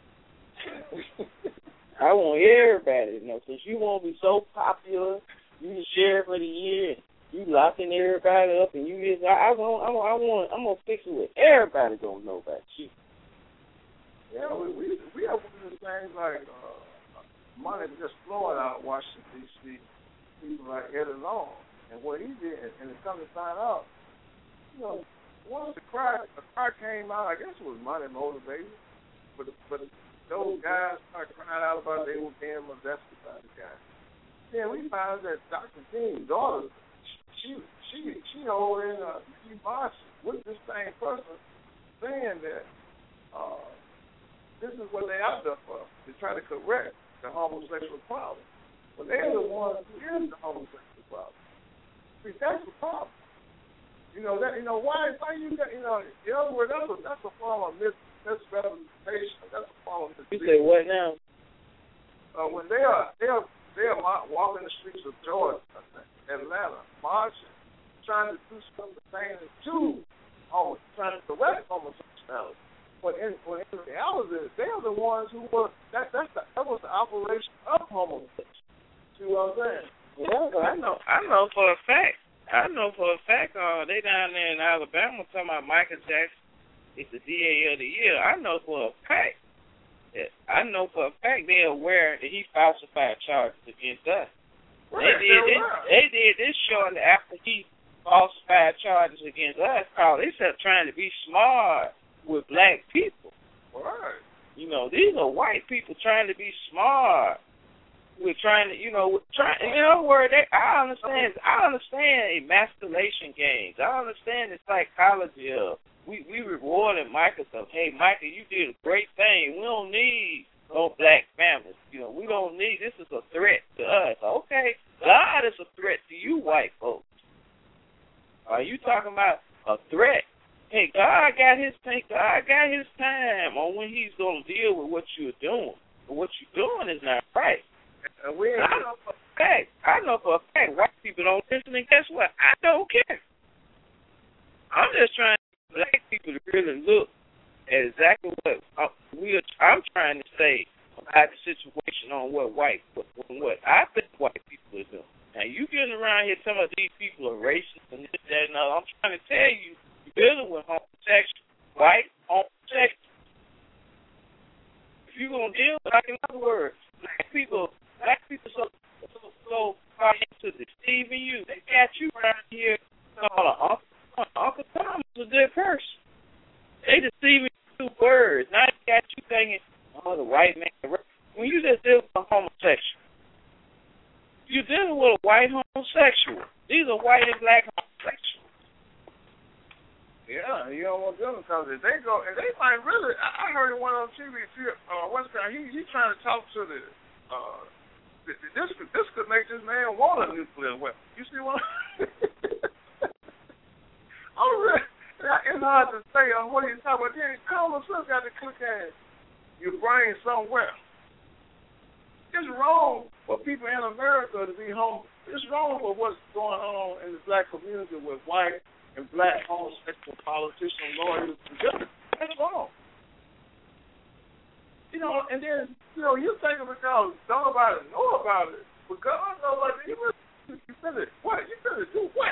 I want everybody to know, since you won't be so popular, you the sheriff of the year. You locking everybody up, and you just, I, I want, I want, I want, I'm gonna fix it with everybody gonna know about you. Yeah, we we, we have one of the things like uh, money just flowing out of Washington D C. People like Eddie Long, and what he did, and it's coming to find out, you know, once the cry, the cry came out, I guess it was money motivated, but but those guys started crying out about they were being molested by the guy. Then we found that Doctor King's daughter. She she she over in uh, she marched with this same person saying that uh, this is what they out there for, to try to correct the homosexual problem. But they're the ones who is the homosexual problem. See, that's the problem. You know that you know why why you got you know in other words that's a that's a form of mis misrepresentation. That's a form of mis- You say what now? Uh, when they are they are they are walking the streets of Georgia, Atlanta, marching, trying to do something to homo, trying to correct homosexuality. But in, when in reality, they're the ones who were that that's the, that was the operation of homosexuality. See what I'm saying? Yeah, I know. I know for a fact. I know for a fact. Uh, they down there in Alabama talking about Michael Jackson is the D A of the year. I know for a fact. That, I know for a fact they're aware that he falsified charges against us. They did this, they did this shortly after he falsified charges against us called they said trying to be smart with black people. Right. You know, these are white people trying to be smart. We're trying to, you know, trying. In other words, they, I understand. I understand emasculation games. I understand the psychology of we we rewarding Micah of, hey, Micah, you did a great thing. We don't need no black families. You know, we don't need. This is a threat to us. Okay, God is a threat to you, white folks. Are you talking about a threat? Hey, God got his thing. God got his time on when he's gonna deal with what you're doing. But what you're doing is not right. And we I know for a fact, I know for a fact, white people don't listen, and guess what? I don't care. I'm just trying to get black people to really look at exactly what uh, we are, I'm trying to say about the situation on what white, what, what I think white people are doing. Now, you getting around here telling these people are racist and this, that, and other. I'm trying to tell you, you're dealing with homosexuals, white homosexuals. If you're going to deal with, like in other words, black people, Black people so so so far into deceiving you. They got you around here called Uncle Uncle Tom is a good person. They deceiving you two words. Now they got you thinking, oh, the white man. When you just deal with a homosexual, you're dealing with a white homosexual. These are white and black homosexuals. Yeah, you don't want them because if they go, and they might really. I, I heard it one on T V. Uh, what's guy? He he trying to talk to the. Uh, This could, this could make this man want a nuclear weapon. You see what I'm I'm really, it's hard to say on what he's talking about. Then common sense got to click at your brain somewhere. It's wrong for people in America to be home. It's wrong for what's going on in the black community with white and black homosexual politicians, lawyers, and judges. It's wrong. You know, and then, you know, you think of it because don't nobody know about it. But God knows, like, you really, you finna, what? You finna do what?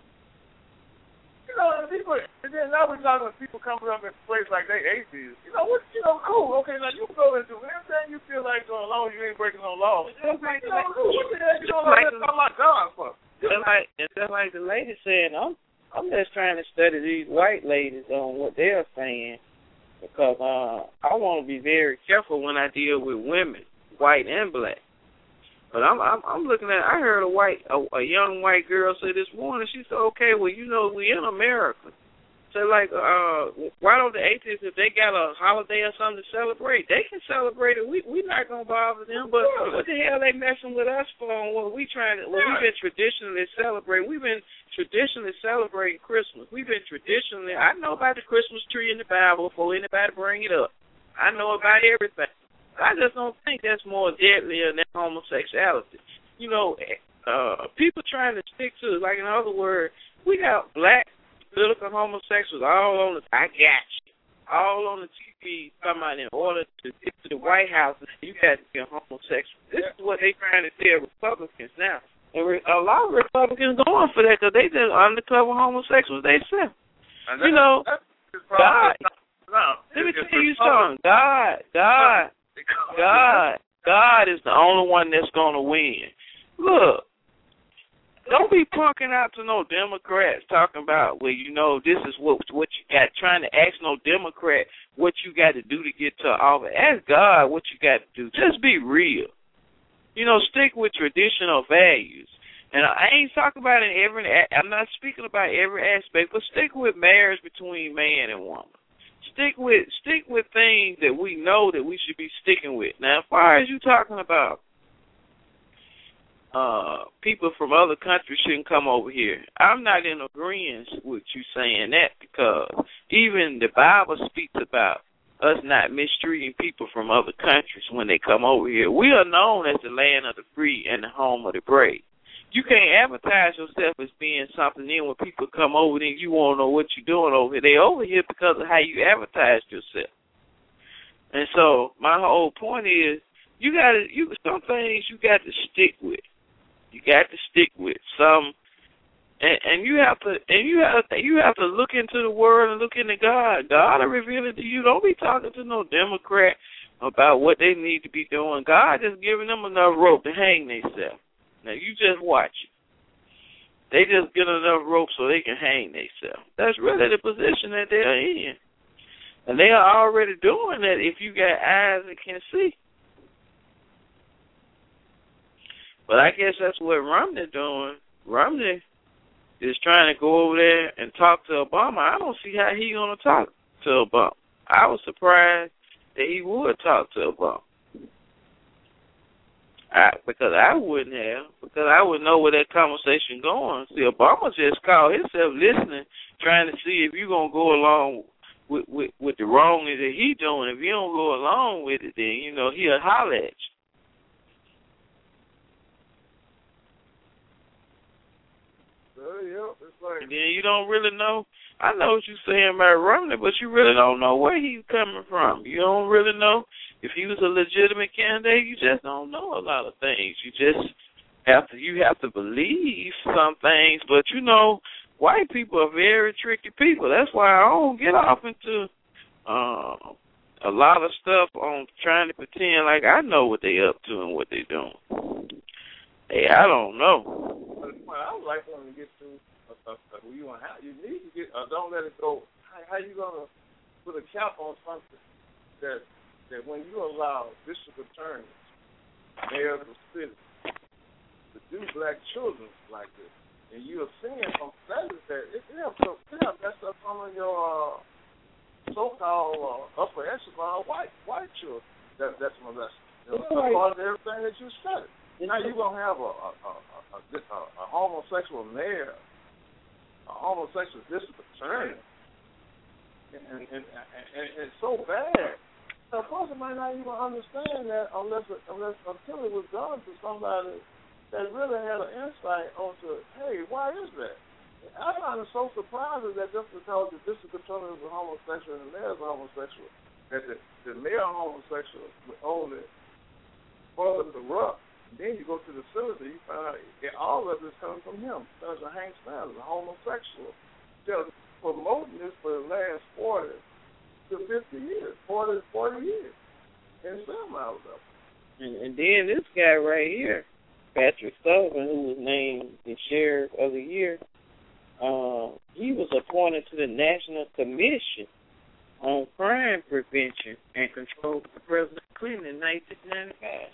You know, and people, and then now we're talking about people coming up in a place like they atheists. You know, what, you know, cool. Okay, now you go and do anything you feel like doing as long as you ain't breaking no laws. You know, cool. What the heck you don't know that's talking about God for? Just like, just like the lady said, I'm, I'm just trying to study these white ladies on what they're saying. Because uh, I want to be very careful when I deal with women, white and black. But I'm I'm, I'm looking at. I heard a white a, a young white girl say this morning. She said, "Okay, well, you know, we in America. So like, uh, why don't the atheists, if they got a holiday or something to celebrate, they can celebrate it. We we not gonna bother them. But what the hell they messing with us for? What we trying to? Well, we've been traditionally celebrating. We've been traditionally celebrating Christmas. We've been traditionally. I know about the Christmas tree in the Bible before anybody bring it up. I know about everything. I just don't think that's more deadly than homosexuality. You know, uh, people trying to stick to, like in other words, we got black political homosexuals all on the, I got you, all on the T V talking about in order to get to the White House, you got to be a homosexual. This is what they trying to tell Republicans now. And a lot of Republicans going for that because they just undercover homosexuals themselves. You know, God, let me tell you something. God, God, God, God is the only one that's going to win. Look, don't be punking out to no Democrats talking about, well, you know, this is what what you got, trying to ask no Democrat what you got to do to get to office. Ask God what you got to do. Just be real. You know, stick with traditional values. And I ain't talking about in every, I'm not speaking about every aspect, but stick with marriage between man and woman. Stick with stick with things that we know that we should be sticking with. Now, as far as you talking about uh, people from other countries shouldn't come over here, I'm not in agreement with you saying that because even the Bible speaks about us not mistreating people from other countries when they come over here. We are known as the land of the free and the home of the brave. You can't advertise yourself as being something. Then when people come over, then you won't know what you're doing over here. They over here because of how you advertise yourself. And so my whole point is, you got to, you some things you got to stick with. You got to stick with some, and, and you have to, and you have to, you have to look into the Word and look into God. God will reveal it to you. Don't be talking to no Democrat about what they need to be doing. God is giving them enough rope to hang themselves. Now, you just watch it. They just get enough rope so they can hang themselves. That's really the position that they're in. And they are already doing that if you got eyes that can see. But I guess that's what Romney doing. Romney is trying to go over there and talk to Obama. I don't see how he going to talk to Obama. I was surprised that he would talk to Obama. I, because I wouldn't have. Because I would know where that conversation going. See, Obama just called himself listening, trying to see if you're going to go along with, with, with the wrong that he doing. If you don't go along with it, then, you know, he'll holler at you. And then you don't really know. I know what you're saying about Romney, but you really don't know where he's coming from. You don't really know if he was a legitimate candidate. You just don't know a lot of things. You just have to. You have to believe some things. But you know, white people are very tricky people. That's why I don't get off into uh, a lot of stuff on trying to pretend like I know what they up to and what they doing. Hey, I don't know. But the point I would like them to get to. Uh, uh, you, want, you need to get, uh, don't let it go. How, how you going to put a cap on something that that when you allow district attorneys, mayors of cities, to do black children like this, and you are seeing from studies that it, it have it have messed up some of your uh, so-called uh, upper echelon white white children that that's molested. You know, right. Part of everything that you study. Now you're gonna have a a, a, a, a, a homosexual mayor. A homosexual district attorney, and, and, and, and it's so bad. So a person might not even understand that unless unless until it was done to somebody that really had an insight onto, hey, why is that? I find it so surprising that just because the district attorney is a homosexual and the mayor is a homosexual, that the, the mayor homosexual would only further corrupt. Then you go to the facility, you find out that all of this comes from him. Senator Hank Sanders, a homosexual, just promoting this for the last forty to fifty years, forty to forty years, in some out of and, and then this guy right here, Patrick Sullivan, who was named the Sheriff of the Year, uh, he was appointed to the National Commission on Crime Prevention and Control by President Clinton in nineteen ninety-five.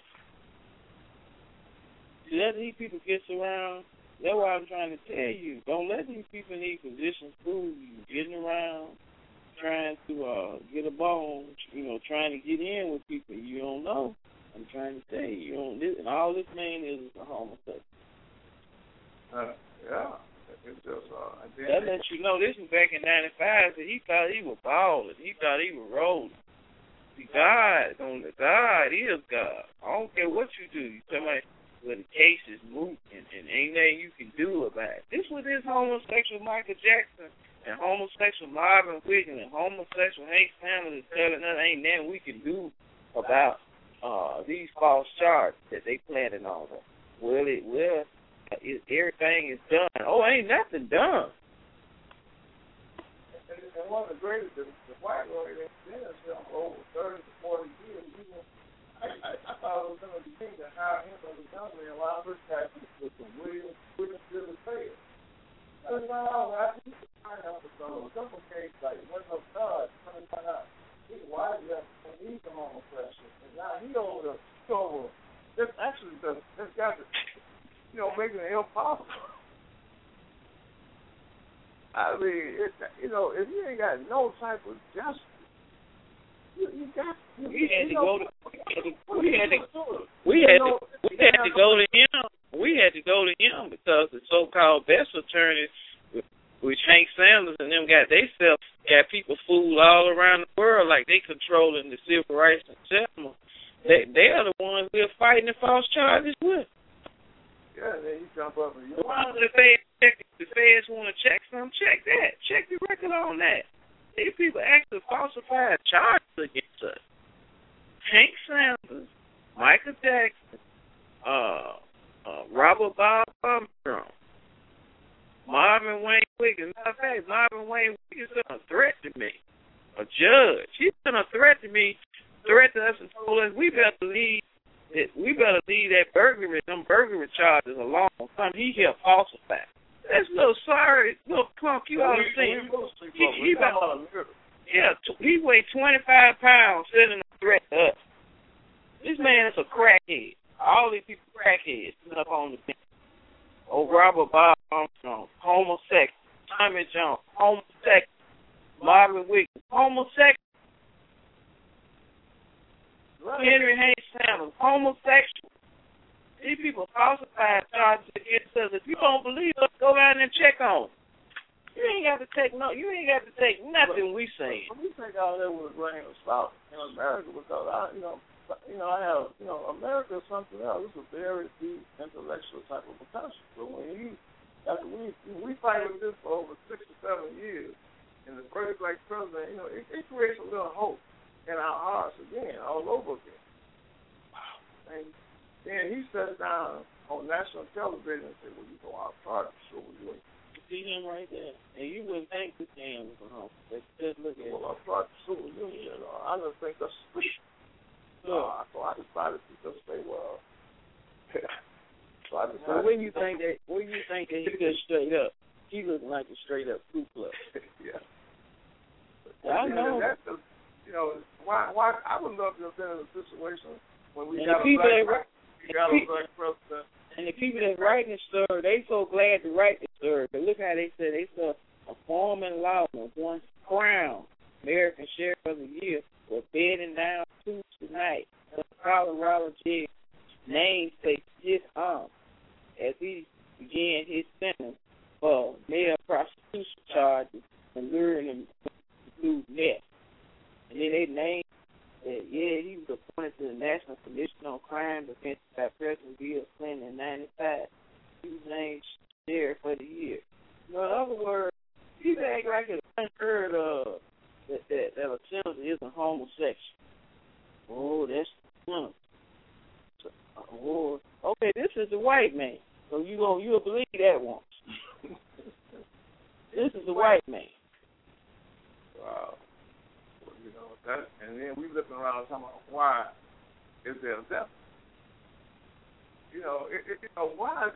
Let these people get around. That's what I'm trying to tell you. Don't let these people in these positions fool you. Getting around, trying to uh, get a bone, you know, trying to get in with people you don't know. I'm trying to tell you, you don't. This, and all this man is is a homosexual. Uh, yeah, it's just. Uh, that lets you know this was back in ninety-five. So he thought he was balling. He thought he was rolling. See, God, God is God. I don't care what you do. You somebody. Where the case is moot and, and ain't nothing you can do about it. This was this homosexual Michael Jackson and homosexual Marvin Wiggins and homosexual Hank Sanders is telling us ain't nothing we can do about uh, these false charges that they planted on them. Well, it well, it, everything is done. Oh, ain't nothing done. And, and one of the greatest, the, the white lawyer that did himself over thirty to forty years, even. I, I, I thought it was going to be me to hire him as a company and allow this guy to with the William William Silver Fair. I was like, oh, I think you can find out for some simple case like one of God coming out. His wife left and he's a homosexual. And now he over the he over this actually the this guy you know, making it impossible. I mean, it, you know, if you ain't got no type of justice. You, you got, you, we had you to know, go to we had to we had to we had to go to him. We had to go to him because the so-called best attorneys, which Hank Sanders and them got they self got people fooled all around the world like they controlling the civil rights and settlement. They they are the ones we're fighting the false charges with. Yeah, then you jump up and you. Why would the feds check? The feds want to check some? Check that. Check the record on that. These people actually falsified charges against us. Hank Sanders, Michael Jackson, uh, uh, Robert Bob Armstrong, Marvin Wayne Wiggins. Matter of fact, Marvin Wayne Wiggins sent a threat to me. A judge. He sent a threat to me, threatened us and told us we better leave it, we better leave that burglary, them burglary charges alone. Something he here falsified. This little sorry little punk you ought to see. He, he about, yeah, t- he weighed twenty-five pounds sitting a threat to us. This man is a crackhead. All these people crackheads sitting up on the bench. Oh, Robert Bob Armstrong, homosexual. Tommy Jones, homosexual. Marvin Wiggins, homosexual. Henry Hayes Sanders, homosexual. These people falsified charges against us. If you don't believe us, go down and check on them. You ain't got to take no. You ain't got to take nothing we say. We take all that with a grain of salt in America because I, you know, you know, I have, you know, America is something else. It's a very deep intellectual type of a country. But when you, after we we fight with this for over six or seven years, and the first black president, you know, it, it creates a little hope in our hearts again, all over again. Wow. And then he sat down on national television and said, well, you know, our product, so we wait. You see him right there. And you wouldn't think this damn from home. Just look at well, our product, so we do. You know, I don't think that's sweet. Uh, so I decided to just say, well, so I decided. So when you think that, when you think that he just straight up, he looking like a straight up Ku Klux. Yeah. I know. That's the, you know, why? Why? I would love to have been in a situation when we and got a black. You got a black president. And the people that's writing the story, they so glad to write the story. But look how they said they saw a foreman lawman won crown American Sheriff of the Year for bedding down Tuesday night. The Colorado jail namesake his arm as he began his sentence for male prostitution charges and luring him to do meth. And then they named that, yeah, he was appointed to the National Commission on Crime Defense by President Bill Clinton in ninety-five. He was named Sheriff for the Year. You know, in other words, people act like it's unheard of that, that, that a senator is a homosexual. Oh, that's fun. Oh, okay, this is a white man. So you gonna you'll believe that once. This is a white man. Wow. Well, you know that, and then we looking around talking about why is there a death? You know, it, it, you know why?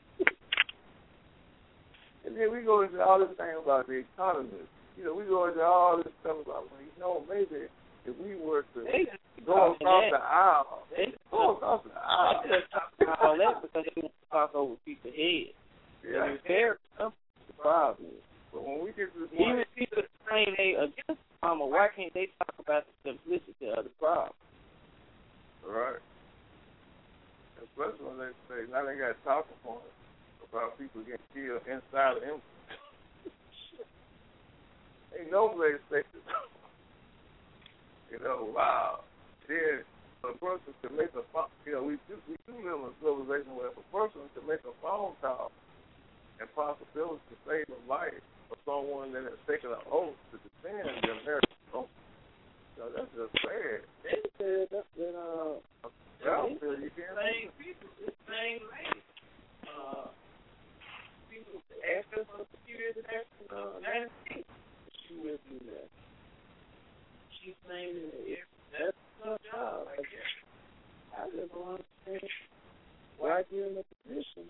And then we go into all this thing about the economy. You know, we go into all this stuff about, well, you know, maybe if we were to go across the aisle, they go across the aisle. They just talk about all that because they want to talk over people's heads. Yeah. And it's very simple. The problem is. But when we get to this Even point, people saying they against Obama, why can't they talk about the simplicity of the problem? Right. Especially when they say, now they got talking points about people getting killed inside of him. Ain't no place safe to talk. You know, wow. Then a person can make a phone, you know, we do, we do live in a civilization where if a person can make a phone call and possibility to save a life of someone that has taken an oath to defend the American oath. So that's just sad. They said that, that uh, Yeah, you can't same people, the same lady. Uh, people asked us for a few years ago, uh, nineteen. She will do that. She's saying that that's her job, I guess. I just don't understand why you're in a position.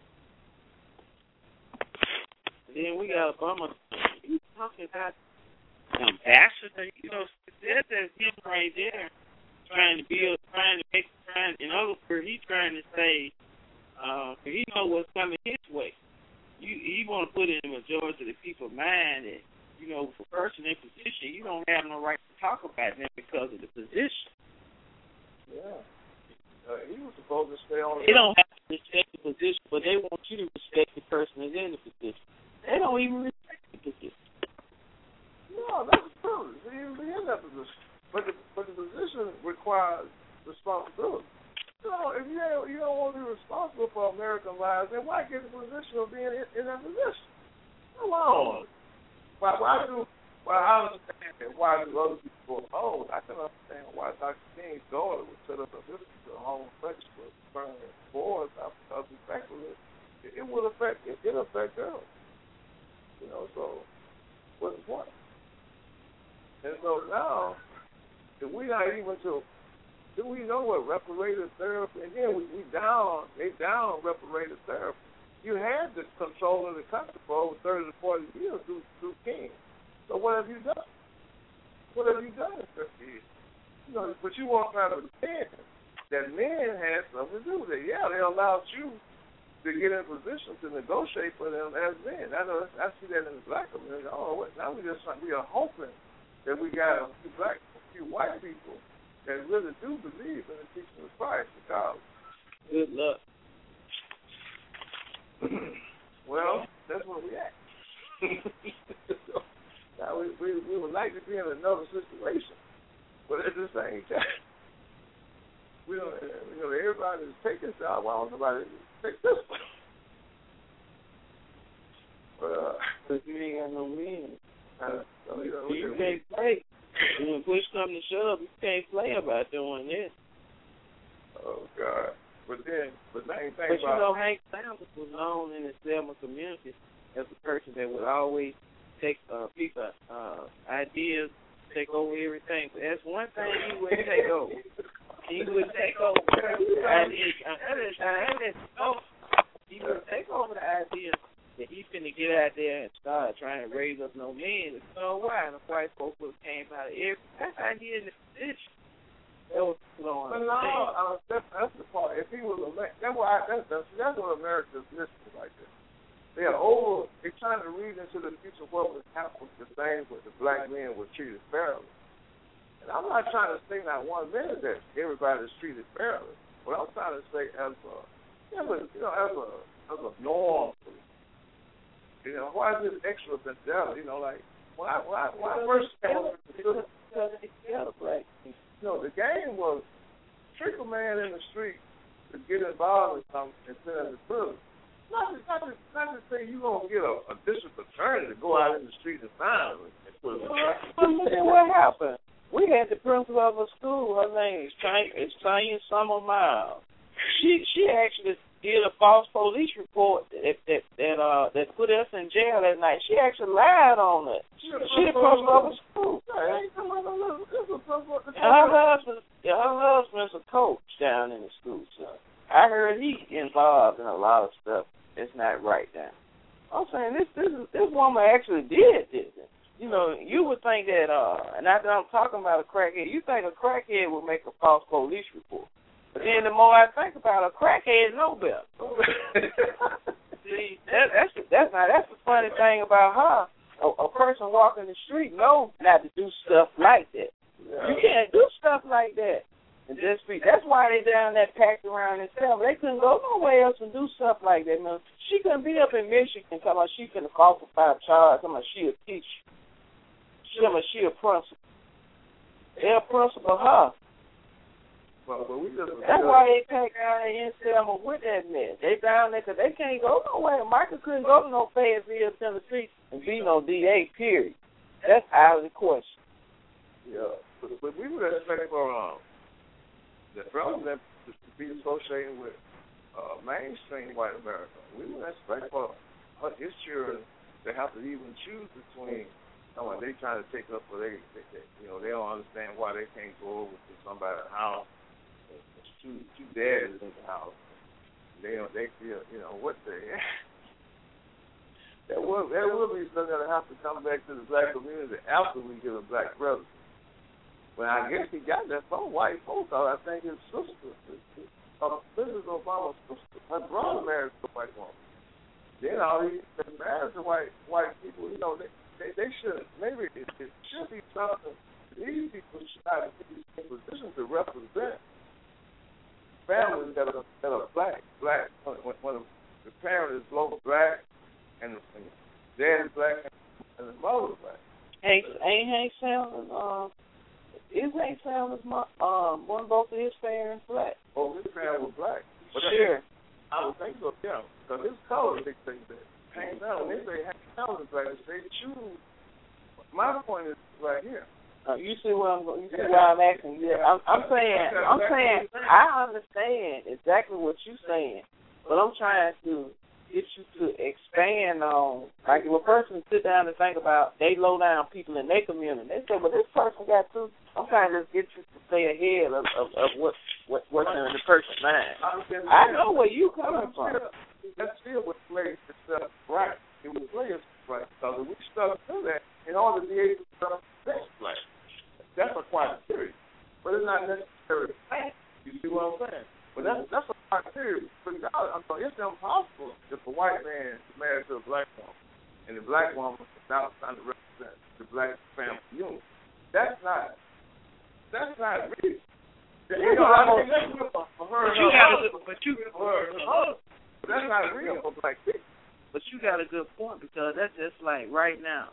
And then we got Obama. He's talking about ambassador. You know, that's him right there, trying to build, trying to make, trying. In other words, he's trying to say, uh, he know what's coming his way. You, you want to put in the majority of the people's mind that, you know, for person in position, you don't have no right to talk about them because of the position. Yeah. Uh, he was supposed to stay on. They don't have to respect the position, but they want you to respect the person that's in the position. They don't even respect the position. No, that's true. He was in that position, but the but the position requires responsibility. So if you ain't, you don't want to be responsible for American lives, then why get the position of being in, in that position? Come on. Why, why do, well, I understand that why do other people oppose. I can understand why Doctor King's daughter would set up a business to homosexual burning boards out because effectively it, it would affect, it, it affect girls. You know, so what's the point? And so now, if we not even to, do we know what reparative therapy, and then we, we down, they down reparative therapy. you had the control of the country for over thirty to forty years through through kings. So what have you done? What have you done in fifty years? You know, but you want to try to pretend that men had something to do with it. Yeah, they allowed you to get in position to negotiate for them as men. I know I see that in the black community. Oh, what, now we just we are hoping that we got a few black, a few white people that really do believe in the teaching of Christ. God. Good luck. Well, that's where we at. Now we, we we would like to be in another situation, but at the same time, we don't. You know, everybody's taking this out. Why don't somebody take this one? But uh, Cause you ain't got no men. uh, so, you know, You we, can't play. When push come to shove, you can't play about doing this. oh God. But then, but the main thing But you about know, Hank Sanders was known in the Selma community as a person that would always take uh, people uh, ideas, take over everything. But that's one thing he wouldn't take over. He would take over ideas. He would take over the idea that he's finna get out there and start trying to raise up no men. You know why? And the white folks would have came out of every that idea in the position. That was flowing. But no, uh, that's, that's the part. If he was a man, that's why that's, that's that's what America's listening like this. They are over. They're trying to read into the future what would happen to things with the black men were treated fairly. And I'm not trying to say not one minute that everybody is treated fairly. What I'm trying to say as a, you know, as a as a norm. You know, why is this extra fidelity? You know, like why why why first because they scare the black people. No, the game was trick a man in the street to get involved in something and send him to prison. Not to, not to, not to say you're going to get a, a district attorney to go out in the street and find him and put him in prison. Well, look at what happened. We had the principal of a school. Her name is Tanya Summer Miles. She she actually did a false police report that that that uh that put us in jail that night. She actually lied on it. She the principal of a school. And her husband, her husband's a coach down in the school. So I heard he involved in a lot of stuff that's not right now. I'm saying this this is, this woman actually did this. You know, you would think that, uh, and after I'm talking about a crackhead, you think a crackhead would make a false police report. But then the more I think about it, a crackhead know better. See, that, that's that's not that's the funny thing about her. A, a person walking the street knows not to do stuff like that. You can't do stuff like that. And just be, that's why they down there packed around themselves. They couldn't go nowhere else and do stuff like that, man. She couldn't be up in Michigan talking about she finna falsify a charge, talking about she a teacher. She talking about she a principal. They're a principal, her. Well, but we just, That's why they packed down there in Selma with that mess. They down there because they can't go nowhere. Michael couldn't go to no Fayetteville, Tennessee and be no D A, period. That's out of the question. Yeah, but, but we would expect for um, the president to be associated with uh, mainstream white America. We would expect for uh, his children to have to even choose between. You know, they trying to take up for they, they, they, you know, they don't understand why they can't go over to somebody's house. There's two two daddies in the house. They don't. They feel, you know, what the. That will that will be something that'll have to come back to the black community after we get a black president. Well, I guess he got that from white folks. I think his sister, uh, Missus Obama's sister, her brother married to a white woman. Then all these married to white white people, you know, they they, they should maybe it, it should be something. These people should try to be in position to represent families that are that are black, black. When, when the parent is both black and, and dad is black and the mother is black. Ain't ain't Hank Sanders, um, is Hank Sanders, um, one both of his parents black? Both his parents were black. But Sure. I would think so, yeah. Because his color dictates that. Hank Sanders, when they say Hank Sanders is black, they choose. My point is right here. Uh, you see what I'm you see why I'm asking? Yeah, I'm, I'm saying I'm saying I understand exactly what you're saying, but I'm trying to get you to expand on, like if a person sit down and think about they low down people in their community, they say, but this person got to. I'm trying to just get you to stay ahead of, of, of what what what's in the person's mind. I know where you coming from. that still would play itself right. It would play itself right. Because if we stuck to that, in order to be able to stuff that right, that's a criteria. But it's not necessarily fact. You see what I'm saying? But that's that's a criteria. But I mean, it's impossible if a white man is married to a black woman and the black woman is not trying to represent the black family unit. That's not that's not real. You know, I mean, that's real for her. But you got a good, but you, but that's not real for black people. But you got a good point, because that's just like right now.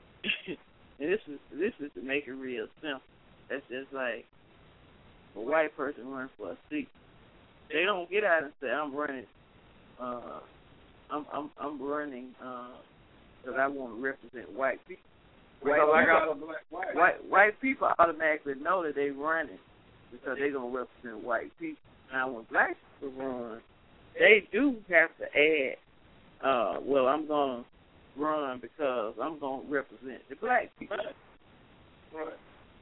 And this is this is to make it real simple. That's just like a white person running for a seat. They don't get out and say, "I'm running, uh, I'm I'm I'm running because uh, I want to represent white people." White people, white, white, white people automatically know that they're running because they're gonna represent white people. Now, when black people run, they do have to add, uh, "Well, I'm gonna run because I'm gonna represent the black people." Right. Right.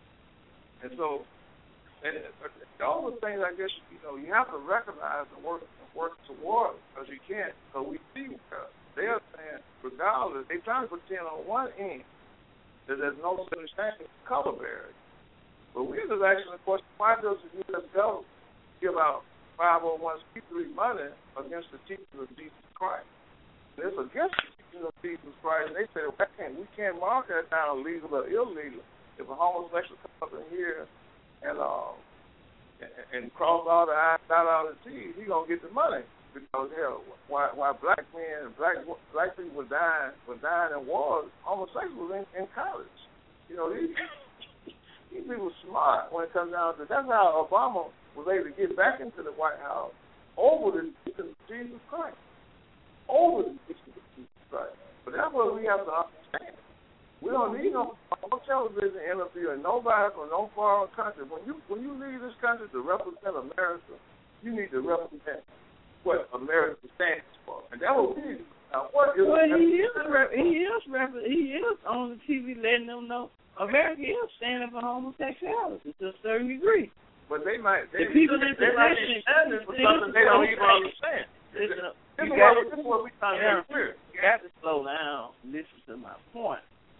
And so, and all the things, I guess, you know, you have to recognize and work work toward, because you can't. Because we see uh, they're saying, regardless, they're trying to pretend on one end that there's no such thing as color barrier. But we just actually question, why does the U S government give out five oh one c three money against the teachers of Jesus Christ? And it's against the teachers of Jesus Christ, and they say, well, can't, we can't mark that down legal or illegal. If a homosexual comes up in here and uh, and, and cross all the I's, dot all the T's, he's going to get the money. Because, hell, why, why black men, black black people were dying, were dying in wars, homosexuals in, in college. You know, these, these people smart when it comes down to, that's how Obama was able to get back into the White House over the teaching of Jesus Christ. Over the teaching of Jesus Christ. But that's what we have to understand. We don't need no, no television interview and nobody from no foreign country. When you when you leave this country to represent America, you need to represent what America stands for, and that will be. Now, what is well, he is, he is, he is on the T V letting them know America is standing for homosexuality to a certain degree. But they might, they, the people in they might be standing for something they don't even understand. This is what we trying to hear. You got to slow down. Listen to my point.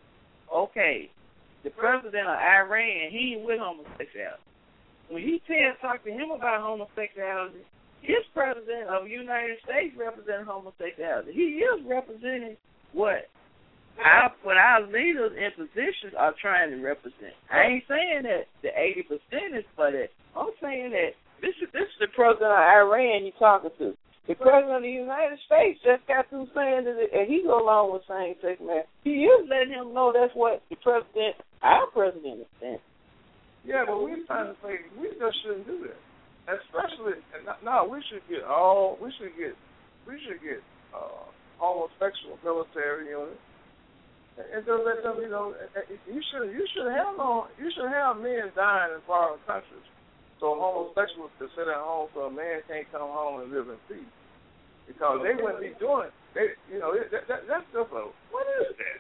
Okay, the president of Iran, he ain't with homosexuality. When he tell talk to him about homosexuality, his president of the United States representing homosexuality. He is representing what our what our leaders in positions are trying to represent. I ain't saying that the eighty percent is for that. I'm saying that this is this is the president of Iran you're talking to. The president of the United States just got through saying that, and he go along with same-sex marriage. He is letting him know that's what the president, our president, is saying. Yeah, but we're trying to say we just shouldn't do that. Especially, no, we should get all, we should get, we should get uh, homosexual military units, and just let them, you know, you should, you should have no, you should have men dying in foreign countries, so homosexuals can sit at home, so a man can't come home and live in peace, because they wouldn't be doing, they, you know, that, that, that's just a, what is that?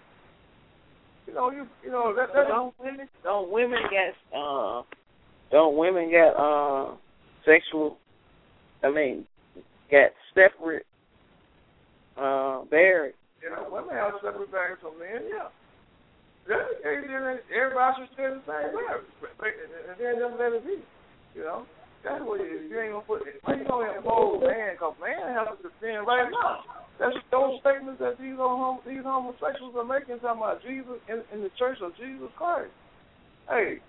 You know, you, you know, that, that don't women, don't women get, uh, don't women get, uh. sexual, I mean, got separate uh, buried. Yeah, women have separate buried from men, yeah. Everybody should stay the same way. And then just let it be, you know. That's what you, you ain't going to put, why you going to impose man, because man has to defend right now. That's those statements that these, hom- these homosexuals are making, talking about Jesus in, in the church of Jesus Christ. Hey,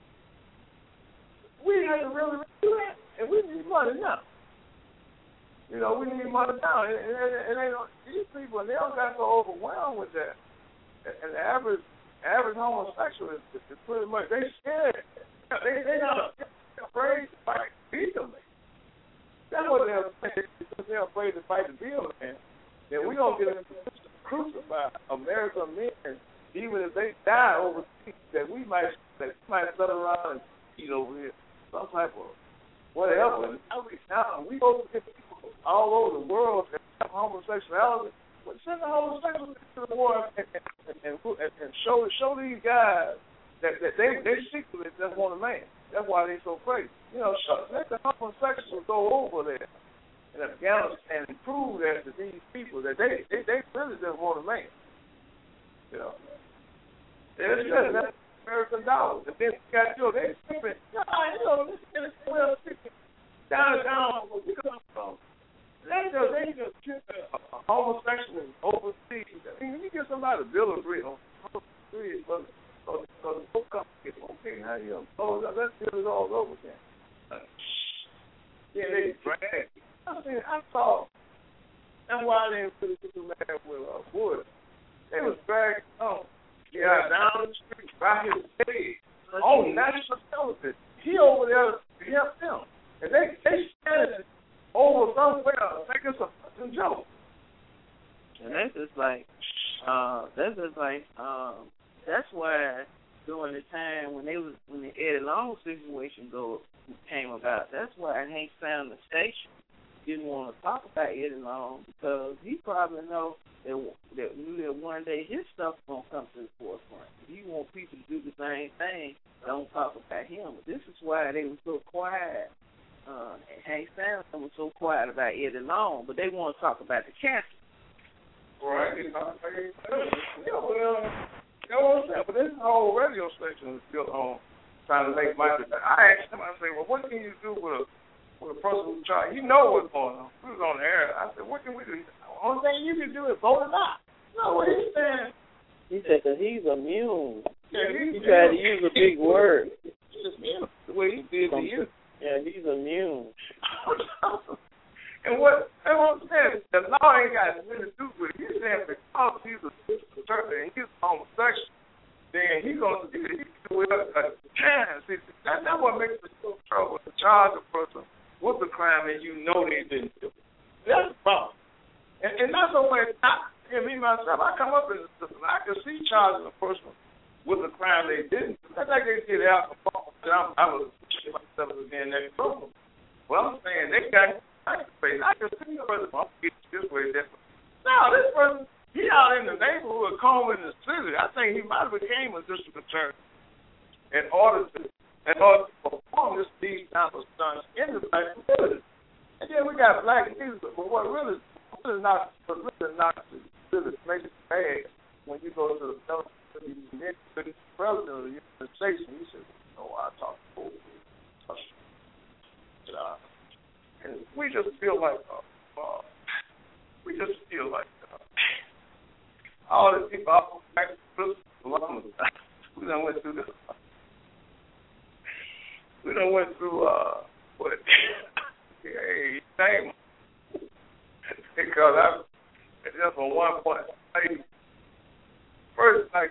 we have to really do that. And we need money now. You know, we need money now. And, and, and they don't, these people, they don't got so overwhelmed with that. And the average average homosexual is, is pretty much, they scared. They, they not afraid to fight legally. That's what they're afraid, because they're afraid to fight the deal, man. Then we're going to get into crucify American men, even if they die overseas, that we might, that we might settle around and eat over here. Some type of whatever. Now, we go to people all over the world that have homosexuality. Well, send the homosexuals to the war and, and, and, and show show these guys that, that they they secretly just want a man. That's why they so crazy. You know, let the homosexuals go over there in Afghanistan and prove that to these people that they they, they really just want a man. You know, they're just that's American dollars. And then you got you know, they skipping. You know, this is twelve fifty down down where we come from. They just they just tripping homosexuals overseas. I mean, when you get somebody to bill a bill, but so the book company, okay, how you know, let's do it all over again. Yeah, they drag. I mean, I saw. That's why they didn't put it to man with uh, wood. They was dragged on. Yeah, down the street, by his head. On national television. He over there to help them. And they they standing over somewhere thinking it's a fucking joke. And that's just like, uh, that's just like, um, that's why during the time when they was when the Eddie Long situation go came about, that's why Hank Sound the station didn't want to talk about Eddie Long because he probably know that that, that one day his stuff gonna come to the forefront. He want people to do the same thing. Don't talk about him. But this is why they were so quiet. Uh, Hank Sound was so quiet about Eddie Long, but they want to talk about the casket. Right. Yeah, well. You know what I'm saying? But this whole radio station is built on trying to make money. I asked him, I said, well, what can you do with a with a person who's trying? You know what's going on. We was on the air. I said, what can we do? He said, the only thing you can do is vote him out. No, what he's saying. He said, because he's immune. Yeah, he's he tried to use a big word. He's immune. The way he did to you. Yeah, he's immune. And what, and what I'm saying, the law ain't got nothing to do with it. He's saying because he's a conservative and he's homosexual, then he's going to do it. He do it a chance. That's not what makes it so trouble. To charge a person with a crime and you know they didn't do it. That's the problem. And, and that's the way, I, and me myself, I come up in the system. I can see charging a person with a crime they didn't do. That's like they did alcohol. I'm, I was myself again next problem. Well, I'm saying they got I can see the person, I'm getting this way, that way. Now, this person, he out in the neighborhood, Coleman in the city. I think he might have became a district attorney in order to, in order to perform this these type of stunts in the black community. And then we got black people, but what really, really not, what really not really makes it bad when you go to the president of the United States and you say, oh, I talk to uh, and we just feel like, uh, uh, we just feel like uh, all the people out back to we done went through this. We done went through, uh, what? Hey, name. Because I, just on one point, I, first, like,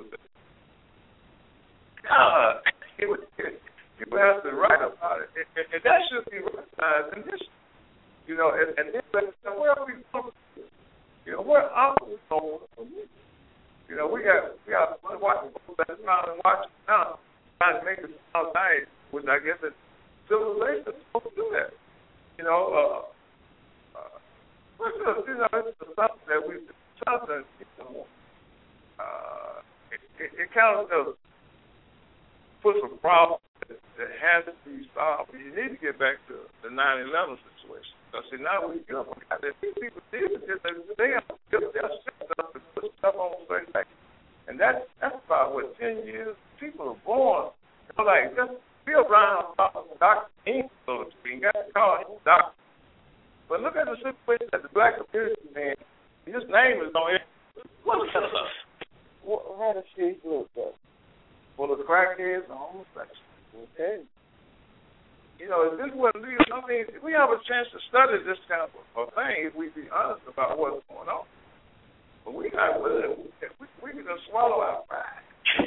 God, it was. People have to write about it, and, and, and that should be recognized. And this, you know, and, and this, and where are we going? You know, where are we going? You know, we got we got to watch that around and watch it now, trying to make it sound nice, which I guess it's civilization is supposed to do that. You know, uh, uh, just, you know, it's something that we something, you know, uh, it, it, it kind of puts a problem that has to be solved. You need to get back to the nine eleven situation. Because see, now we got that these people did it, they have built their stuff and put stuff on straight back. And that's that's about what ten years people are born. You know, like just be around Doctor King, so to speak. You got to call him Doctor. But look at the situation that the black community man, his name is on it. What's that about? Well, how does she look though? Well, the crackheads are homosexual. Okay. You know, if this wasn't legal, I mean, we have a chance to study this kind of a thing if we be honest about what's going on. But we not willing. We, we can just swallow our pride.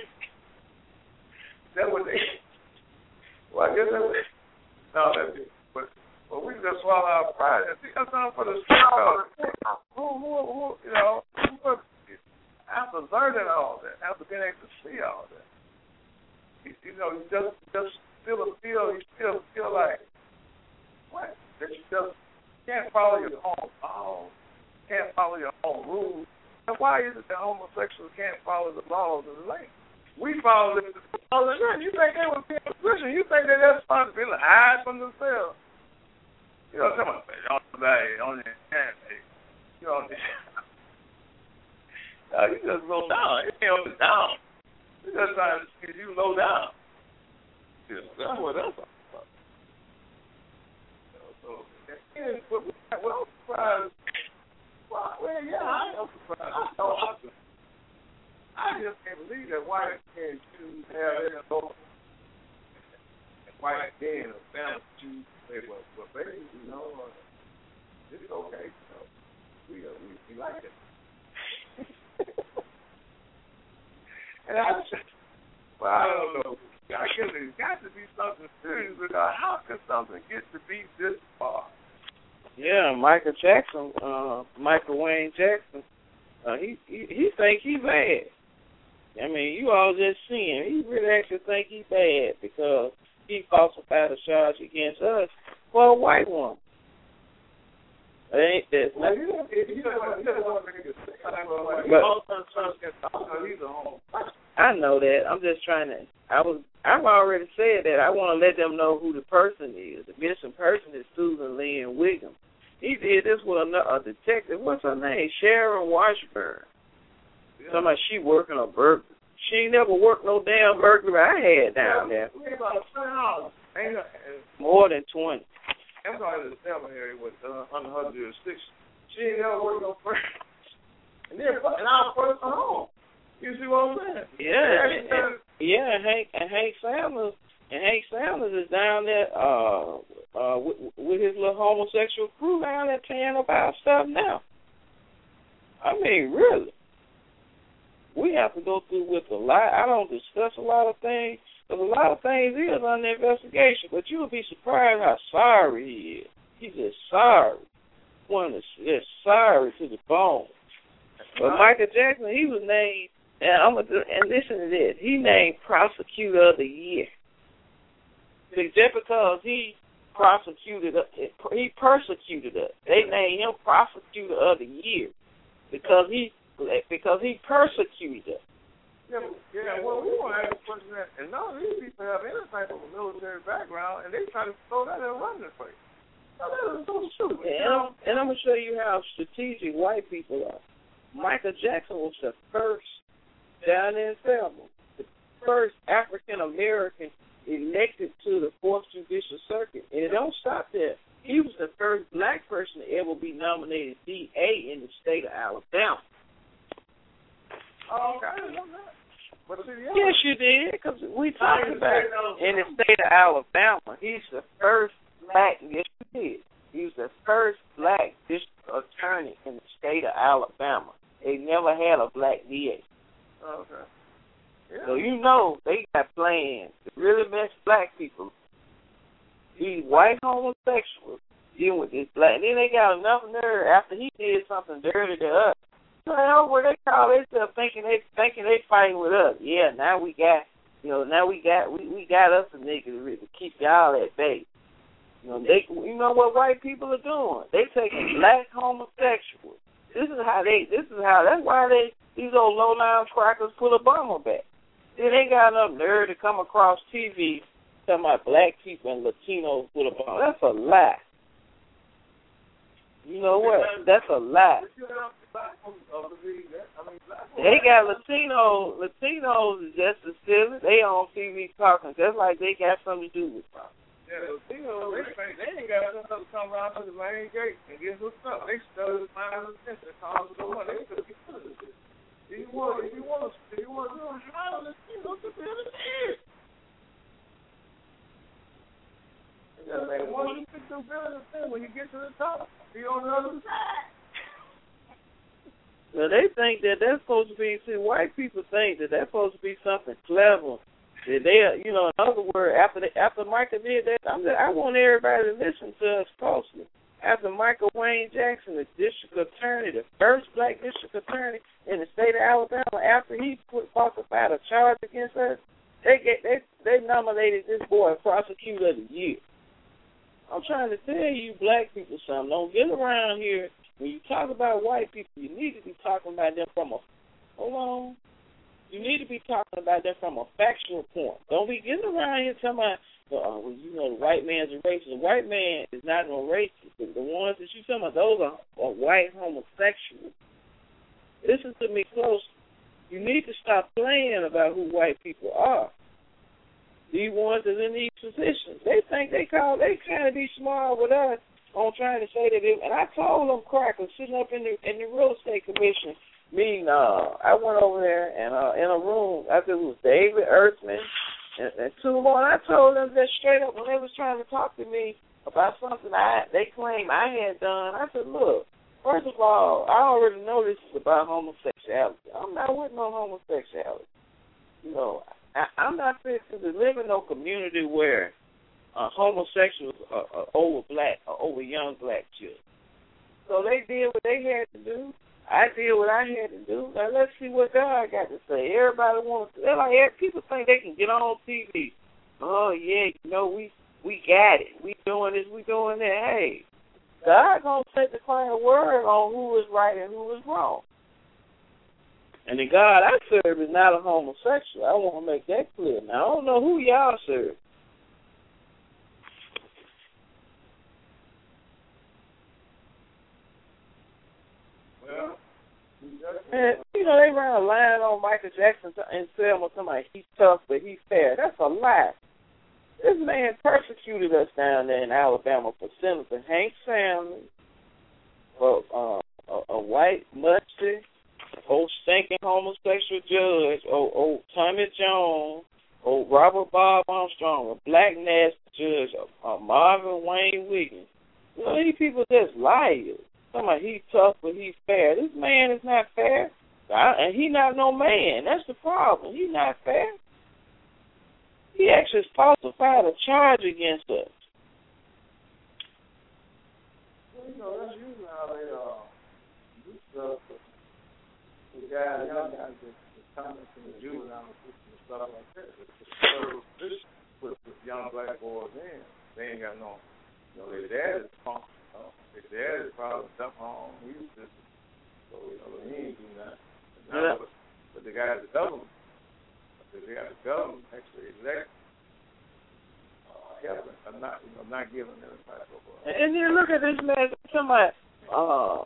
That's what they. Well, I guess that's what. No, that's it. But, but we can just swallow our pride. And see, that's something for the struggle. Who, who, who, you know, who, after learning all that, after being able to see all that. You know, you just just still feel you still feel like what? That you just can't follow your own laws, can't follow your own rules. And why is it that homosexuals can't follow the laws of the land? We follow the laws of the land. You think they would be in prison? You think that they're supposed to be hide from themselves? You know, come on, man. On the on the internet, you know, no, you just low down. It ain't on the down. You just trying to get you low down. You know, that's what that's all about. You know, so, and what, what I'm surprised, well, well, yeah, I am surprised. I know I'm surprised. I just can't believe that white men choose to have their own white men or family choose to say, well, well, baby, you know, uh, it's okay. You know, we, uh, we, we like it. And I just, well, I don't know. I guess there's got to be something serious about how can something get to be this far? Yeah, Michael Jackson, uh, Michael Wayne Jackson, uh, he, he he think he bad. I mean, you all just see him. He really actually think he bad because he falsified a charge against us for a white woman. It ain't that. Well, you know, you know, you know what nigga say. I know that. I'm just trying to. I was. I've already said that. I want to let them know who the person is. The missing person is Susan Lynn Wiggum. He did this with a, a detective. What's her name? Sharon Washburn. Yeah. Somebody she working a burglary. She ain't never worked no damn burglary I had down there. More than twenty. I'm going to the seminary with uh, under her jurisdiction. She ain't never worked no burglary. And then, and our first home. You see what I'm saying? Yeah, and, and, yeah. And Hank and Hank Sanders and Hank Sanders is down there uh, uh, with, with his little homosexual crew down there tearing up our stuff now. I mean, really, we have to go through with a lot. I don't discuss a lot of things, but a lot of things is under investigation. But you would be surprised how sorry he is. He's just sorry. One is just sorry to the bone. But Michael Jackson, he was named. And I'm gonna do, and listen to this. He named Prosecutor of the Year. Just because he prosecuted, he persecuted us. They named him Prosecutor of the Year because he because he persecuted us. Yeah, yeah. Well, we want to have a person that, and none of these people have any type of a military background, and they try to throw that in running for you. Now, that is so stupid. And I'm, and I'm gonna show you how strategic white people are. Michael Jackson was the first down in Selma, the first African American elected to the Fourth Judicial Circuit, and it don't stop there. He was the first black person to ever be nominated D A in the state of Alabama. Oh, okay, I didn't know that. But see, yeah. Yes, you did, because we talked about it. In the state of Alabama, he's the first black. Yes, you did. He was the first black district attorney in the state of Alabama. They never had a black D A. Okay. Yeah. So you know they got plans to really mess black people. These white homosexuals dealing with this black. And then they got enough nerve after he did something dirty to us. So hell, where they call themselves thinking they thinking they fighting with us. Yeah, now we got you know now we got we, we got us a nigga to keep y'all at bay. You know they you know what white people are doing? They taking black homosexuals. This is how they. This is how. That's why they. These old low-down crackers put Obama back. Then they got enough nerve to come across T V talking about black people and Latinos put Obama. That's a lie. You know what? That's a lie. They got Latinos. Latinos is just as silly. They on T V talking just like they got something to do with it. Yeah, Latinos, they, they ain't got nothing to come around to the main gate and get hooked up. They study the mind of the attention. Cause the one. They could be good. If you want, if you want, if you want to do it, how Latinos to be able to do it? Once you get to building the thing, when you get to the top, be on the other side. Well, they think that that's supposed to be. See, white people think that that's supposed to be something clever. That they, you know, in other words, after they, after Michael did that, I'm just, I want everybody to listen to us closely. After Michael Wayne Jackson, the district attorney, the first black district attorney in the state of Alabama, after he put falsified a charge against us, they get they they nominated this boy prosecutor of the year. I'm trying to tell you, black people, something. Don't get around here when you talk about white people. You need to be talking about them from a hold on. You need to be talking about them from a factual point. Don't be getting around here talking about uh, well, you know, the white man's a racist. The white man is not no racist. The, the ones that you talking about, those are, are white homosexuals. Listen to me close. You need to stop playing about who white people are. These ones that's in these positions, they think they call, they kind of be smart with us on trying to say that. It, and I told them crackers sitting up in the in the real estate commission meeting. Uh, I went over there and uh, in a room. I think it was David Earthman and, and two more. And I told them that straight up when they was trying to talk to me about something I they claimed I had done. I said, look, first of all, I already know this is about homosexuality. I'm not with no homosexuality. You know. I, I'm not fit to live in no community where uh, homosexuals are, are over black or over young black children. So they did what they had to do. I did what I had to do. Now let's see what God got to say. Everybody wants to. They're like, people think they can get on T V. Oh yeah, you know we we got it. We doing this. We doing that. Hey, God gonna take the final word on who is right and who is wrong. And the God I serve is not a homosexual. I want to make that clear. Now, I don't know who y'all serve. Well, and, you know, they ran a line on Michael Jackson and Selma somebody, he's tough, but he's fair. That's a lie. This man persecuted us down there in Alabama for Senator Hank Samley, for uh, a, a white musty, old stinking homosexual judge, old, old Tommy Jones, old Robert Bob Armstrong, a black nasty judge, uh, Marvin Wayne Wiggins. You know, these people just liars. Somebody, he's tough, but he's fair. This man is not fair, I, and he not no man. That's the problem. He's not fair. He actually falsified a charge against us. Well, you know, that's usually how they uh, do stuff. The guy, the young guys, the, the comments in the juvenile system and stuff like that. So this put the young black boys in. They ain't got no, you know, their dad is punk. Uh, their dad is probably stuff on music system. So, you know, he ain't do nothing. But, but the guys that government, they got the government actually elect uh, helping. I'm not, you know, not giving them a type of. Uh, and then look at this man. Somebody, uh,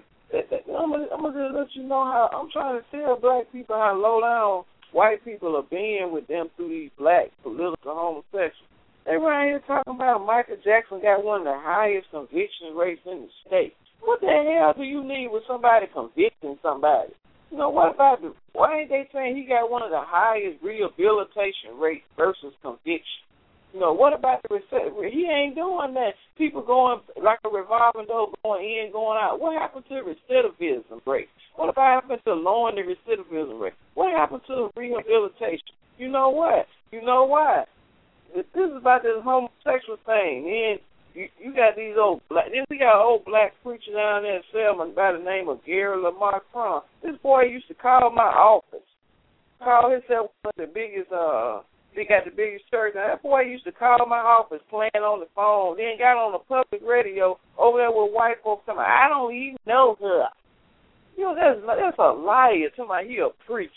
I'm gonna, I'm gonna let you know how I'm trying to tell black people how low down white people are being with them through these black political homosexuals. They right here talking about Michael Jackson got one of the highest conviction rates in the state. What the hell do you need with somebody convicting somebody? You know, what about the, why ain't they saying he got one of the highest rehabilitation rates versus conviction? You know, what about the, he ain't doing that. People going like a revolving door, going in, going out. What happened to the recidivism rate? What about happened to lowering the recidivism rate? What happened to the rehabilitation? You know what? You know why? This is about this homosexual thing. And you, you got these old black, then we got an old black preacher down there in Selma by the name of Gary Lamar Crum. This boy used to call my office, call himself one of the biggest, uh, he got the biggest church. Now, that boy used to call my office playing on the phone, then got on the public radio over there with white folks talking, I don't even know her. You know, that's, that's a liar. Somebody, he a preacher.